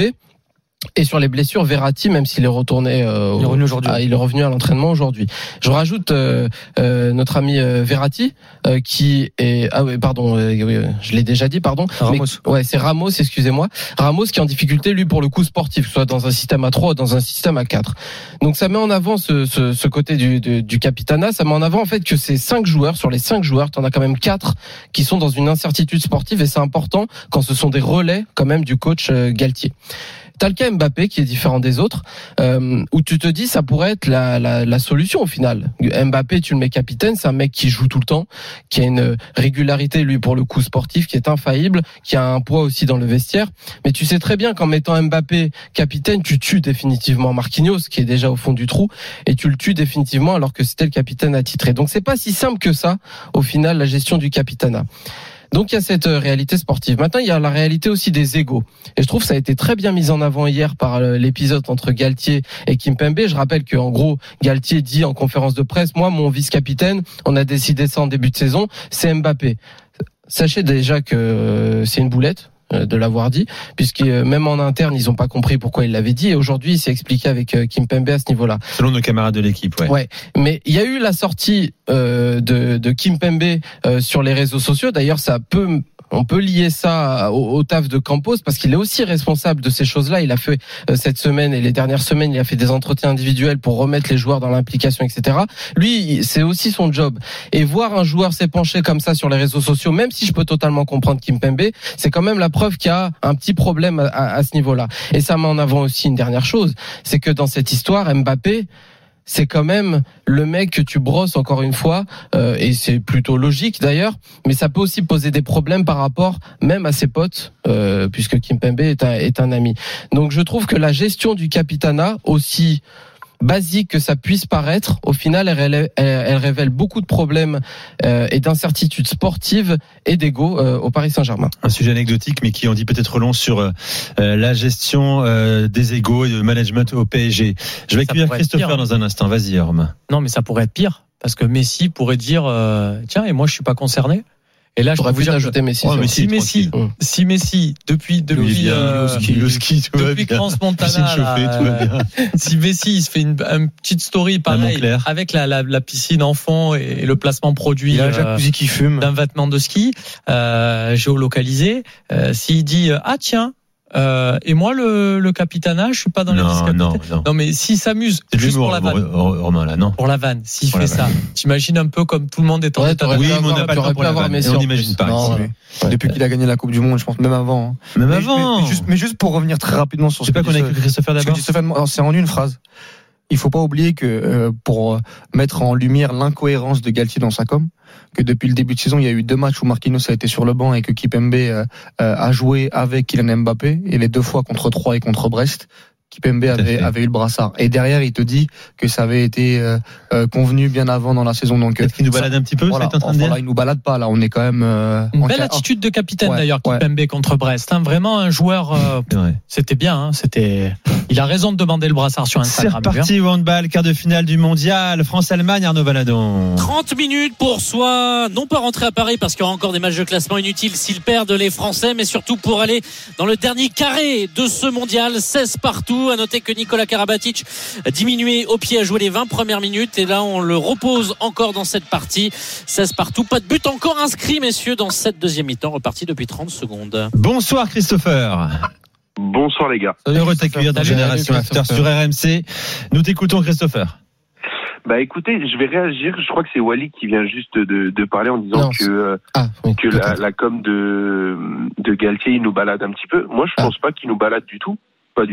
Et sur les blessures, Verratti, même s'il est retourné, euh, il est revenu aujourd'hui. À, il est revenu à l'entraînement aujourd'hui. Je rajoute euh, euh, notre ami euh, Verratti, euh, qui est ah oui pardon, euh, oui, je l'ai déjà dit pardon. Ramos. Mais, ouais, c'est Ramos, excusez-moi. Ramos qui est en difficulté lui pour le coup sportif, soit dans un système à trois ou dans un système à quatre. Donc ça met en avant ce, ce, ce côté du, du, du capitana. Ça met en avant en fait que ces cinq joueurs, sur les cinq joueurs, t'en as quand même quatre qui sont dans une incertitude sportive et c'est important quand ce sont des relais quand même du coach euh, Galtier. T'as le cas Mbappé qui est différent des autres, euh, où tu te dis ça pourrait être la, la, la solution au final. Mbappé, tu le mets capitaine, c'est un mec qui joue tout le temps, qui a une régularité lui pour le coup sportif, qui est infaillible, qui a un poids aussi dans le vestiaire. Mais tu sais très bien qu'en mettant Mbappé capitaine, tu tues définitivement Marquinhos, qui est déjà au fond du trou, et tu le tues définitivement alors que c'était le capitaine attitré. Donc c'est pas si simple que ça au final la gestion du capitanat. Donc il y a cette réalité sportive. Maintenant, il y a la réalité aussi des égos. Et je trouve que ça a été très bien mis en avant hier par l'épisode entre Galtier et Kimpembe. Je rappelle qu'en gros, Galtier dit en conférence de presse, moi, mon vice-capitaine, on a décidé ça en début de saison, c'est Mbappé. Sachez déjà que c'est une boulette de l'avoir dit, puisque même en interne, ils n'ont pas compris pourquoi il l'avait dit. Et aujourd'hui, il s'est expliqué avec Kimpembe à ce niveau-là. Selon nos camarades de l'équipe, ouais. Ouais. Mais il y a eu la sortie euh, de, de Kimpembe euh, sur les réseaux sociaux. D'ailleurs, ça peut... On peut lier ça au, au taf de Campos parce qu'il est aussi responsable de ces choses-là. Il a fait euh, cette semaine et les dernières semaines, il a fait des entretiens individuels pour remettre les joueurs dans l'implication, et cetera. Lui, c'est aussi son job. Et voir un joueur s'épancher comme ça sur les réseaux sociaux, même si je peux totalement comprendre Kimpembe, c'est quand même la preuve qu'il y a un petit problème à, à, à ce niveau-là. Et ça met en avant aussi une dernière chose, c'est que dans cette histoire, Mbappé, c'est quand même le mec que tu brosses encore une fois, euh, et c'est plutôt logique d'ailleurs, mais ça peut aussi poser des problèmes par rapport même à ses potes, euh, puisque Kimpembe est un, est un ami. Donc je trouve que la gestion du capitanat, aussi basique que ça puisse paraître, au final, elle révèle, elle révèle beaucoup de problèmes euh, et d'incertitudes sportives et d'ego euh, au Paris Saint-Germain. Un sujet anecdotique, mais qui en dit peut-être long sur euh, la gestion euh, des égos et de management au P S G. Je vais accueillir Christopher pire, dans un instant. Vas-y, Romain. Non, mais ça pourrait être pire, parce que Messi pourrait dire euh, tiens, et moi, je suis pas concerné. Et là, je peux vous dire ajouter Messi. Oh, mais si Messi, si Messi, depuis depuis euh, le ski, le ski, tout depuis France Montana, là, euh, si Messi il se fait une, une petite story pareil avec la, la la piscine enfant et le placement produit, il y a un jacuzzi euh, qui fume d'un vêtement de ski euh, géolocalisé, euh, s'il dit ah tiens. Euh, et moi, le, le capitanat, je suis pas dans non, les vice-capitaines. Non, non. non, mais s'il s'amuse c'est juste pour la vanne, Romain, là, non. Pour la vanne, s'il pour fait ça, t'imagines un peu comme tout le monde est en ouais, état de oui, mais on n'a pas le temps pour la vanne. On n'imagine pas. Non, ouais. Ouais. Depuis qu'il a gagné la Coupe du Monde, je pense même avant. Même mais, avant. Mais, mais, juste, mais juste pour revenir très rapidement sur ce que, que qu'on a écouté Christopher d'abord. C'est en une phrase. Il faut pas oublier que euh, pour mettre en lumière l'incohérence de Galtier dans sa com, que depuis le début de saison, il y a eu deux matchs où Marquinhos a été sur le banc et que Kimpembe euh, a joué avec Kylian Mbappé, et les deux fois contre Troyes et contre Brest, Kimpembe avait, avait eu le brassard. Et derrière, il te dit que ça avait été euh, euh, convenu bien avant dans la saison. Donc, peut-être qu'il nous balade ça, un petit peu, voilà, c'est en train de dire. Voilà, il nous balade pas là. On est quand même euh, une belle attitude de capitaine ouais, d'ailleurs, Kimpembe ouais. contre Brest. Hein, vraiment un joueur. Euh, c'était bien. Hein, c'était. Il a raison de demander le brassard sur Instagram. C'est reparti au handball, quart de finale du mondial. France-Allemagne, Arnaud Valadon. trente minutes pour soit non pas rentrer à Paris parce qu'il y aura encore des matchs de classement inutiles s'ils perdent les Français, mais surtout pour aller dans le dernier carré de ce mondial. seize partout. À noter que Nicolas Karabatic diminué au pied à jouer les vingt premières minutes et là on le repose encore dans cette partie. seize partout, pas de but encore inscrit messieurs dans cette deuxième mi-temps, reparti depuis trente secondes. Bonsoir Christopher. Bonsoir les gars. Heureux de t'accueillir dans Génération After sur R M C. Nous t'écoutons Christopher. Bah écoutez, je vais réagir. Je crois que c'est Wally qui vient juste de, de parler en disant non, que, euh, ah, oui, que la, la com de, de Galtier il nous balade un petit peu. Moi je ah. pense pas qu'il nous balade du tout. Pas du tout.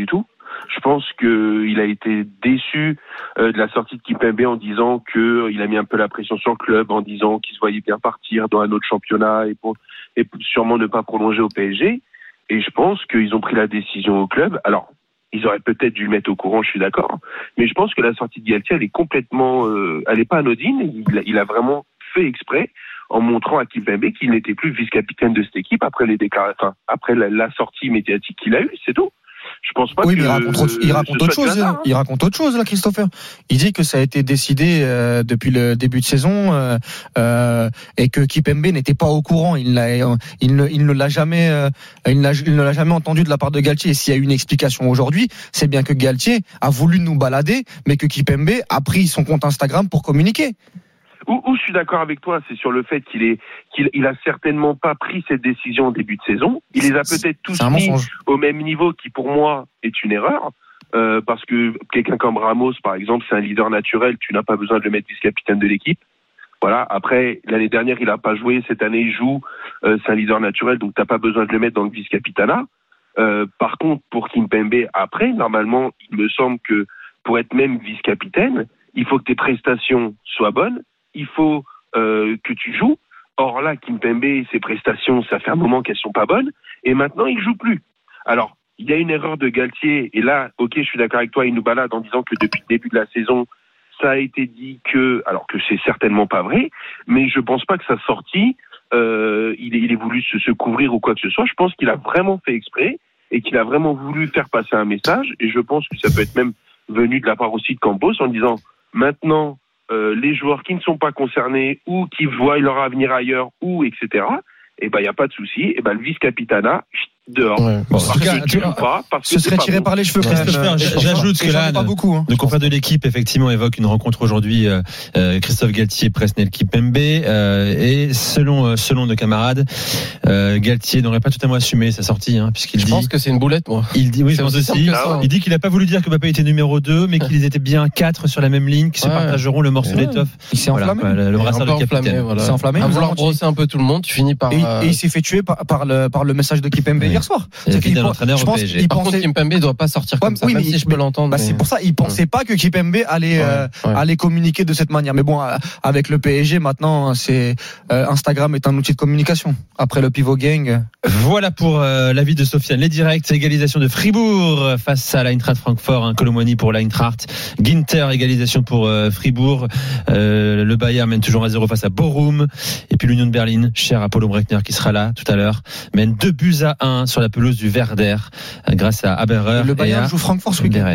Je pense qu'il a été déçu euh, de la sortie de Kimpembe en disant qu'il a mis un peu la pression sur le club, en disant qu'il se voyait bien partir dans un autre championnat et, pour, et sûrement ne pas prolonger au P S G. Et je pense qu'ils ont pris la décision au club. Alors, ils auraient peut-être dû le mettre au courant, je suis d'accord. Mais je pense que la sortie de Galtier, elle est complètement... Euh, elle n'est pas anodine. Il a, il a vraiment fait exprès en montrant à Kimpembe qu'il n'était plus vice-capitaine de cette équipe après les déclarations, enfin, après la, la sortie médiatique qu'il a eue, c'est tout. Je pense pas oui, que mais il raconte, autre, il raconte autre chose. Hein. Il raconte autre chose là, Christopher. Il dit que ça a été décidé euh, depuis le début de saison euh, euh, et que Kimpembe n'était pas au courant. Il, l'a, il, ne, il ne l'a jamais, euh, il, l'a, il ne l'a jamais entendu de la part de Galtier. Et s'il y a une explication aujourd'hui, c'est bien que Galtier a voulu nous balader, mais que Kimpembe a pris son compte Instagram pour communiquer. Où, où je suis d'accord avec toi, c'est sur le fait qu'il est, qu'il il a certainement pas pris cette décision au début de saison. Il les a peut-être tous mis au même niveau, qui pour moi est une erreur, euh, parce que quelqu'un comme Ramos, par exemple, c'est un leader naturel. Tu n'as pas besoin de le mettre vice-capitaine de l'équipe. Voilà. Après, l'année dernière, il a pas joué. Cette année, il joue. Euh, c'est un leader naturel, donc t'as pas besoin de le mettre dans le vice-capitana. Euh, par contre, pour Kimpembe, après, normalement, il me semble que pour être même vice-capitaine, il faut que tes prestations soient bonnes. Il faut euh, que tu joues. Or là, Kimpembe, ses prestations, ça fait un moment qu'elles sont pas bonnes. Et maintenant, il joue plus. Alors, il y a une erreur de Galtier. Et là, ok, je suis d'accord avec toi, il nous balade en disant que depuis le début de la saison, ça a été dit que, alors que c'est certainement pas vrai, mais je pense pas que sa sortie, euh, il, il ait voulu se, se couvrir ou quoi que ce soit. Je pense qu'il a vraiment fait exprès et qu'il a vraiment voulu faire passer un message. Et je pense que ça peut être même venu de la part aussi de Campos en disant, maintenant, Euh, les joueurs qui ne sont pas concernés ou qui voient leur avenir ailleurs ou et cetera. Et ben il y a pas de souci. Et ben le vice-capitana dehors. Ouais. Bon, parce que tu joues pas, parce que ce serait tiré bon. par les cheveux. Christopher, j'ajoute que là, pas beaucoup, hein. Le confrère de l'équipe effectivement évoque une rencontre aujourd'hui. Euh, Christophe Galtier, Presnel Kimpembe, euh, et selon euh, selon nos camarades, euh, Galtier n'aurait pas totalement assumé sa sortie, hein, puisqu'il je dit. Je pense que c'est une boulette, moi. Il dit oui, c'est aussi. aussi. Ah, il dit qu'il a pas voulu dire que Mbappé était numéro deux, mais qu'ils étaient bien quatre sur la même ligne, qui ouais. se partageront le morceau ouais. d'étoffe. Il s'est voilà, enflammé. Quoi, le brassard de capitaine. Voilà. Il s'est enflammé. À vouloir brosser un peu tout le monde, tu finis par. Et, et il s'est fait tuer par, par le par le message de Kimpembe oui. hier soir. C'est l'entraîneur au P S G. Par contre, Kimpembe doit pas sortir comme ouais, ça, oui, même mais, si je peux l'entendre. Bah, mais... C'est pour ça, il pensait ouais. pas que Kimpembe allait ouais, euh, ouais. allait communiquer de cette manière. Mais bon, euh, avec le P S G maintenant, c'est euh, Instagram est un outil de communication. Après le pivot gang. Voilà pour euh, l'avis de Sofiane. Les directs, égalisation de Fribourg face à l'Eintracht Francfort, hein, Colomboigny pour l'Eintracht, Ginter égalisation pour euh, Fribourg, euh, le Bayern mène toujours à zéro face à Bochum, et puis l'Union de Berlin, cher Apollo Breckner qui sera là tout à l'heure, mène deux buts à un sur la pelouse du Werder grâce à Aberer. Le Bayern joue Francfort ce week-end.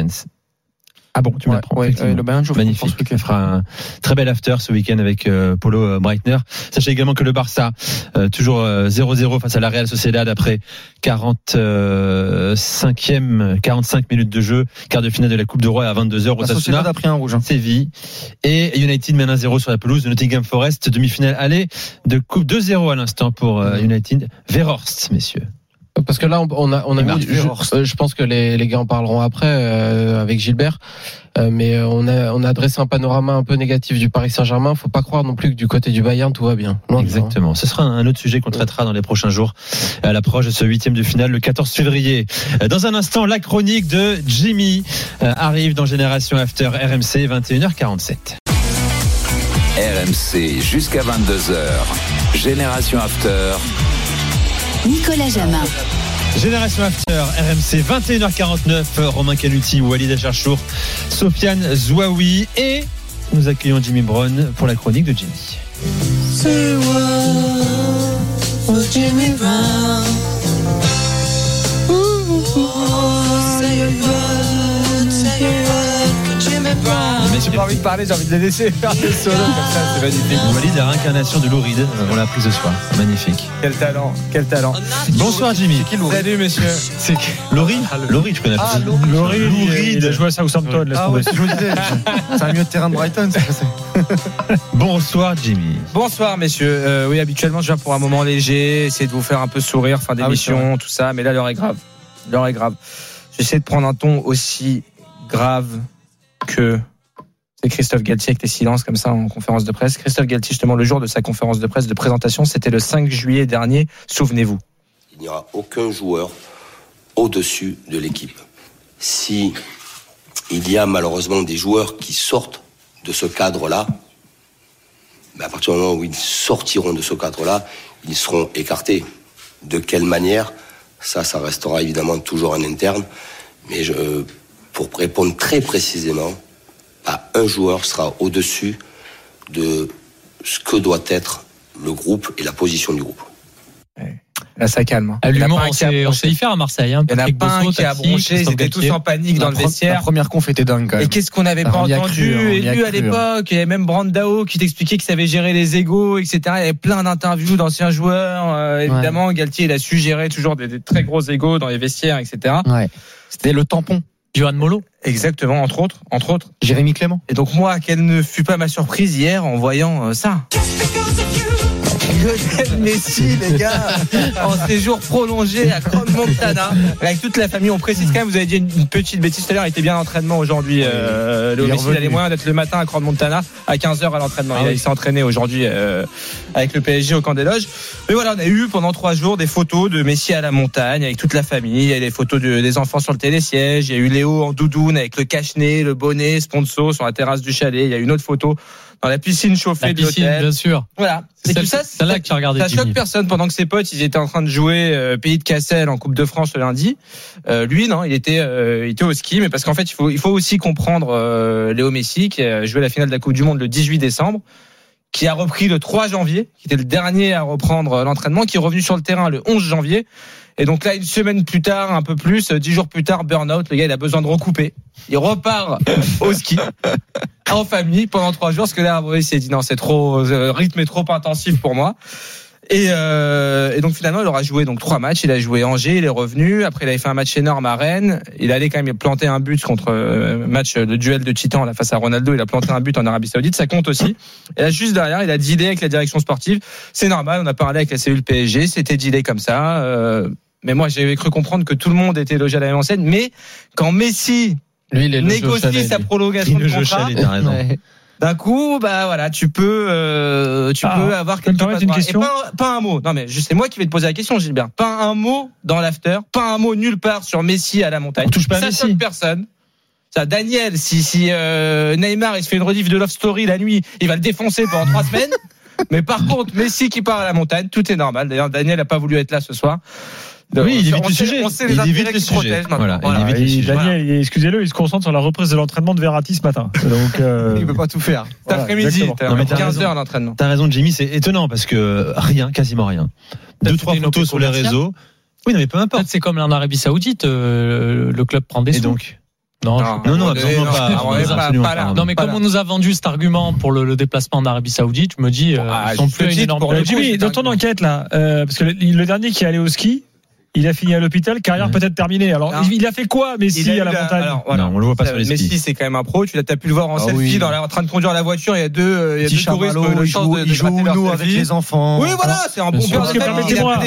Ah bon, tu me l'apprends. Ouais, ouais, le Bayern joue magnifique. Il fera un très bel after ce week-end avec euh, Paulo Breitner. Sachez également que le Barça, euh, toujours euh, zéro zéro face à la Real Sociedad après quarante-cinquième, quarante-cinq minutes de jeu. Quart de finale de la Coupe de Roi à vingt-deux heures. La Sociedad a pris un rouge. Hein. Séville. Et United mène un zéro sur la pelouse de Nottingham Forest. Demi-finale aller de Coupe deux zéro à l'instant pour euh, United. Weghorst, messieurs. Parce que là, on a, on a mis, je, je pense que les, les gars en parleront après euh, avec Gilbert, euh, mais on a, on a dressé un panorama un peu négatif du Paris Saint-Germain. Faut pas croire non plus que du côté du Bayern tout va bien. Non, exactement. Ce sera un autre sujet qu'on traitera dans les prochains jours à l'approche de ce huitième de finale le quatorze février. Dans un instant, la chronique de Jimmy euh, arrive dans Génération After R M C vingt et une heures quarante-sept. R M C jusqu'à vingt-deux heures. Génération After. Nicolas Jamin. Génération After, R M C vingt et une heures quarante-neuf, Romain Canuti, Walid Acharchour, Sofiane Zouaoui, et nous accueillons Jimmy Brown pour la chronique de Jimmy. Say what was Jimmy Brown? Ooh, say what, say what, Jimmy Brown. J'ai pas envie de parler, j'ai envie de les laisser faire des solos comme ça, c'est magnifique. Walid, la réincarnation de Louride, on l'a pris ce soir, magnifique. Quel talent, quel talent. Bonsoir Jimmy. C'est qui Louride? Salut messieurs. C'est qui Louride? Louride, je connais pas. Ah, Louride, Louride. Il a joué à Southampton, laisse ah, ouais, je me disais, c'est un milieu de terrain de Brighton, c'est passé. Bonsoir Jimmy. Bonsoir messieurs. Euh, oui, habituellement je viens pour un moment léger, essayer de vous faire un peu sourire, fin d'émission, ah oui, tout ça, mais là l'heure est grave. L'heure est grave. J'essaie de prendre un ton aussi grave que c'est Christophe Galtier avec les silences comme ça en conférence de presse. Christophe Galtier, justement, le jour de sa conférence de presse de présentation, c'était le cinq juillet dernier, souvenez-vous. Il n'y aura aucun joueur au-dessus de l'équipe. si il y a malheureusement des joueurs qui sortent de ce cadre-là, mais à partir du moment où ils sortiront de ce cadre-là, ils seront écartés. De quelle manière ? Ça, ça restera évidemment toujours en interne. Mais je, pour répondre très précisément, pas un joueur sera au-dessus de ce que doit être le groupe et la position du groupe. Là, ça calme. À l'humour, on sait, on sait y faire à Marseille. Hein. Il y en a pas un qui a bronché, ils étaient tous en panique dans le vestiaire. La première conf était dingue quand même. Et qu'est-ce qu'on n'avait pas entendu et lu à l'époque ? Il y avait même Brandao qui t'expliquait qu'il savait gérer les égos, et cetera. Il y avait plein d'interviews d'anciens joueurs. Euh, évidemment, ouais. Galtier, il a su gérer toujours des, des très gros égos dans les vestiaires, et cetera. Ouais. C'était le tampon. Johan Molo. Exactement, entre autres, entre autres. Jérémy Clément. Et donc moi, quelle ne fut pas ma surprise hier en voyant euh, ça. Lionel Messi, les gars, en séjour prolongé à Crans-Montana avec toute la famille. On précise quand même, vous avez dit une petite bêtise tout à l'heure, il était bien à l'entraînement aujourd'hui. Euh, Léo Messi, il a les moyens d'être le matin à Crans-Montana à quinze heures à l'entraînement. Ah, il, a, oui. il s'est entraîné aujourd'hui euh, avec le P S G au camp des loges. Mais voilà, on a eu pendant trois jours des photos de Messi à la montagne avec toute la famille. Il y a des photos de, des enfants sur le télésiège. Il y a eu Léo en doudoune avec le cache-nez, le bonnet, sponsor sur la terrasse du chalet. Il y a une autre photo dans la piscine chauffée la de piscine, l'hôtel. Bien sûr. Voilà. C'est, et celle, tout ça, c'est là que tu as regardé. Ça choque personne pendant que ses potes, ils étaient en train de jouer euh, Pays de Cassel en Coupe de France le lundi. Euh, lui, non, il était, euh, il était au ski, mais parce qu'en fait, il faut, il faut aussi comprendre euh, Léo Messi qui a joué la finale de la Coupe du Monde le dix-huit décembre, qui a repris le trois janvier, qui était le dernier à reprendre l'entraînement, qui est revenu sur le terrain le onze janvier. Et donc là, une semaine plus tard, un peu plus, dix jours plus tard, burn-out, le gars, il a besoin de recouper. Il repart au ski, en famille, pendant trois jours, parce que là, il s'est dit, non, c'est trop, le rythme est trop intensif pour moi. Et, euh, et donc finalement, il aura joué donc trois matchs. Il a joué Angers, il est revenu. Après, il avait fait un match énorme à Rennes. Il allait quand même planter un but contre euh, match de duel de Titan là face à Ronaldo. Il a planté un but en Arabie Saoudite. Ça compte aussi. Et là, juste derrière, il a dealé avec la direction sportive. C'est normal. On a parlé avec la cellule P S G. C'était dealé comme ça. Euh, mais moi, j'avais cru comprendre que tout le monde était logé à la même enseigne. Mais quand Messi lui, il est négocie chalet, sa lui. prolongation de contrat. Chalet, t'as raison. Ouais. D'un coup, bah voilà, tu peux, euh, tu ah, peux avoir quelque chose. Une question. Et pas, pas un mot. Non mais c'est moi qui vais te poser la question, Gilbert. Pas un mot dans l'after, pas un mot nulle part sur Messi à la montagne. On touche pas ça à Messi. choque personne. Ça, Daniel, si si euh, Neymar il se fait une rediff de Love Story la nuit, il va le défoncer pendant trois semaines. Mais par contre, Messi qui part à la montagne, tout est normal. D'ailleurs, Daniel n'a pas voulu être là ce soir. Donc, oui, il évite on le sait, sujet. On sait les il intérêts évite le qui sujet. protègent. Voilà, voilà. il évite le sujet. Daniel, voilà. excusez-le, il se concentre sur la reprise de l'entraînement de Verratti ce matin. Donc, euh... il peut pas tout faire. Cet voilà, après-midi, t'as quinze heures l'entraînement. T'as raison, Jimmy, c'est étonnant parce que rien, quasiment rien. Deux, trois photos sur les réseaux. Oui, non, mais peu importe. Peut-être c'est comme en Arabie Saoudite, euh, le club prend des sous. Et donc? Non, non, non, non, absolument non, pas. Non, pas, absolument pas, pas non mais comme là. on nous a vendu cet argument pour le, le déplacement en Arabie Saoudite, je me dis, euh, ah, ils sont plus une énorme. Euh, Jimmy, dans ton enquête là, euh, parce que le, le dernier qui est allé au ski, il a fini à l'hôpital, carrière mmh. peut-être terminée. Alors, non. il a fait quoi, Messi, à la, la montagne alors, voilà. Non, on le voit pas sur les skis. Messi, c'est quand même un pro. Tu l'as, t'as pu le voir en ah, selfie, oui. dans la, en train de conduire la voiture. Il y a deux, il y a deux touristes. Le il joue, de, de il joue nous avec les enfants. Oui, voilà, c'est un bon père. Parce que permettez-moi,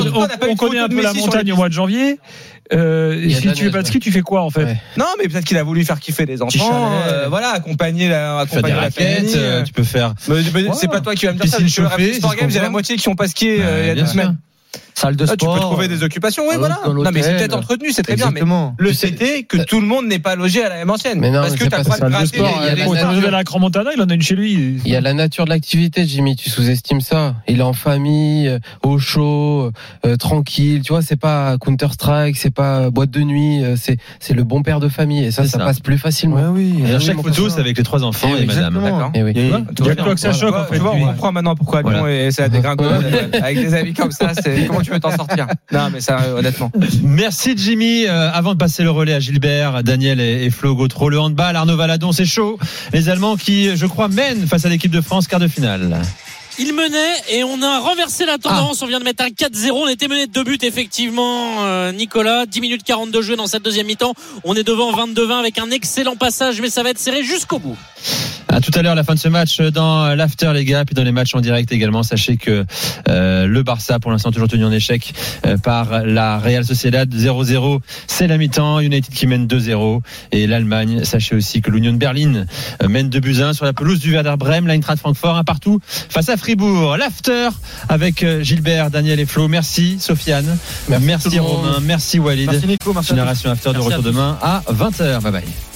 on connaît un peu la montagne au mois de janvier. Euh, si tu fais pas de ski, tu fais quoi en fait? Ouais. Non, mais peut-être qu'il a voulu faire kiffer les enfants. Euh, voilà, accompagner la, accompagner la raquettes, famille. Tu peux faire. Mais, mais wow. C'est pas toi qui vas me dire ça. Sur le Sport Games, il y a la moitié qui ont pas skié il y a deux semaines. Salle de ah, sport. Tu peux trouver des occupations, oui, voilà. Non, mais c'est peut-être entretenu, c'est très Exactement. bien. Mais le fait est que tout le monde n'est pas logé à la même ancienne. Mais non, parce que t'as pas de gratter. Il y a la Crans-Montana, il en a une chez lui. Il y a la nature de l'activité, Jimmy. Tu sous-estimes ça. Il est en famille, au chaud, euh, tranquille. Tu vois, c'est pas Counter Strike, c'est pas boîte de nuit. C'est c'est le bon père de famille. Et ça, ça, ça passe plus facilement. Ouais, oui. Et à chaque photo, c'est avec les trois enfants et madame. D'accord. Et oui. Il y a quoi que ça choque en fait. Tu vois, on comprend maintenant pourquoi Lyon et ça a dégringolé. Avec des avis comme ça, comment tu veux t'en sortir? Non, mais ça, honnêtement. Merci Jimmy. Euh, avant de passer le relais à Gilbert, Daniel et, et Flo Gautreau, le handball, Arnaud Valadon, c'est chaud. Les Allemands qui, je crois, mènent face à l'équipe de France, quart de finale. Il menait et on a renversé la tendance. Ah. On vient de mettre un quatre zéro. On était mené de deux buts, effectivement, euh, Nicolas. dix minutes quarante de jeu dans cette deuxième mi-temps. On est devant vingt-deux vingt avec un excellent passage, mais ça va être serré jusqu'au bout. À tout à l'heure, la fin de ce match dans l'after, les gars, puis dans les matchs en direct également. Sachez que euh, le Barça, pour l'instant, toujours tenu en échec euh, par la Real Sociedad. zéro zéro, c'est la mi-temps. United qui mène deux zéro. Et l'Allemagne, sachez aussi que l'Union de Berlin euh, mène deux buts à un sur la pelouse du Werder Bremen. L'Eintracht Francfort, un partout face à Fribourg. L'after avec Gilbert, Daniel et Flo. Merci Sofiane. Merci, merci Romain. Merci Walid. Merci Nico. Merci Génération After de merci retour demain à vingt heures. Bye bye.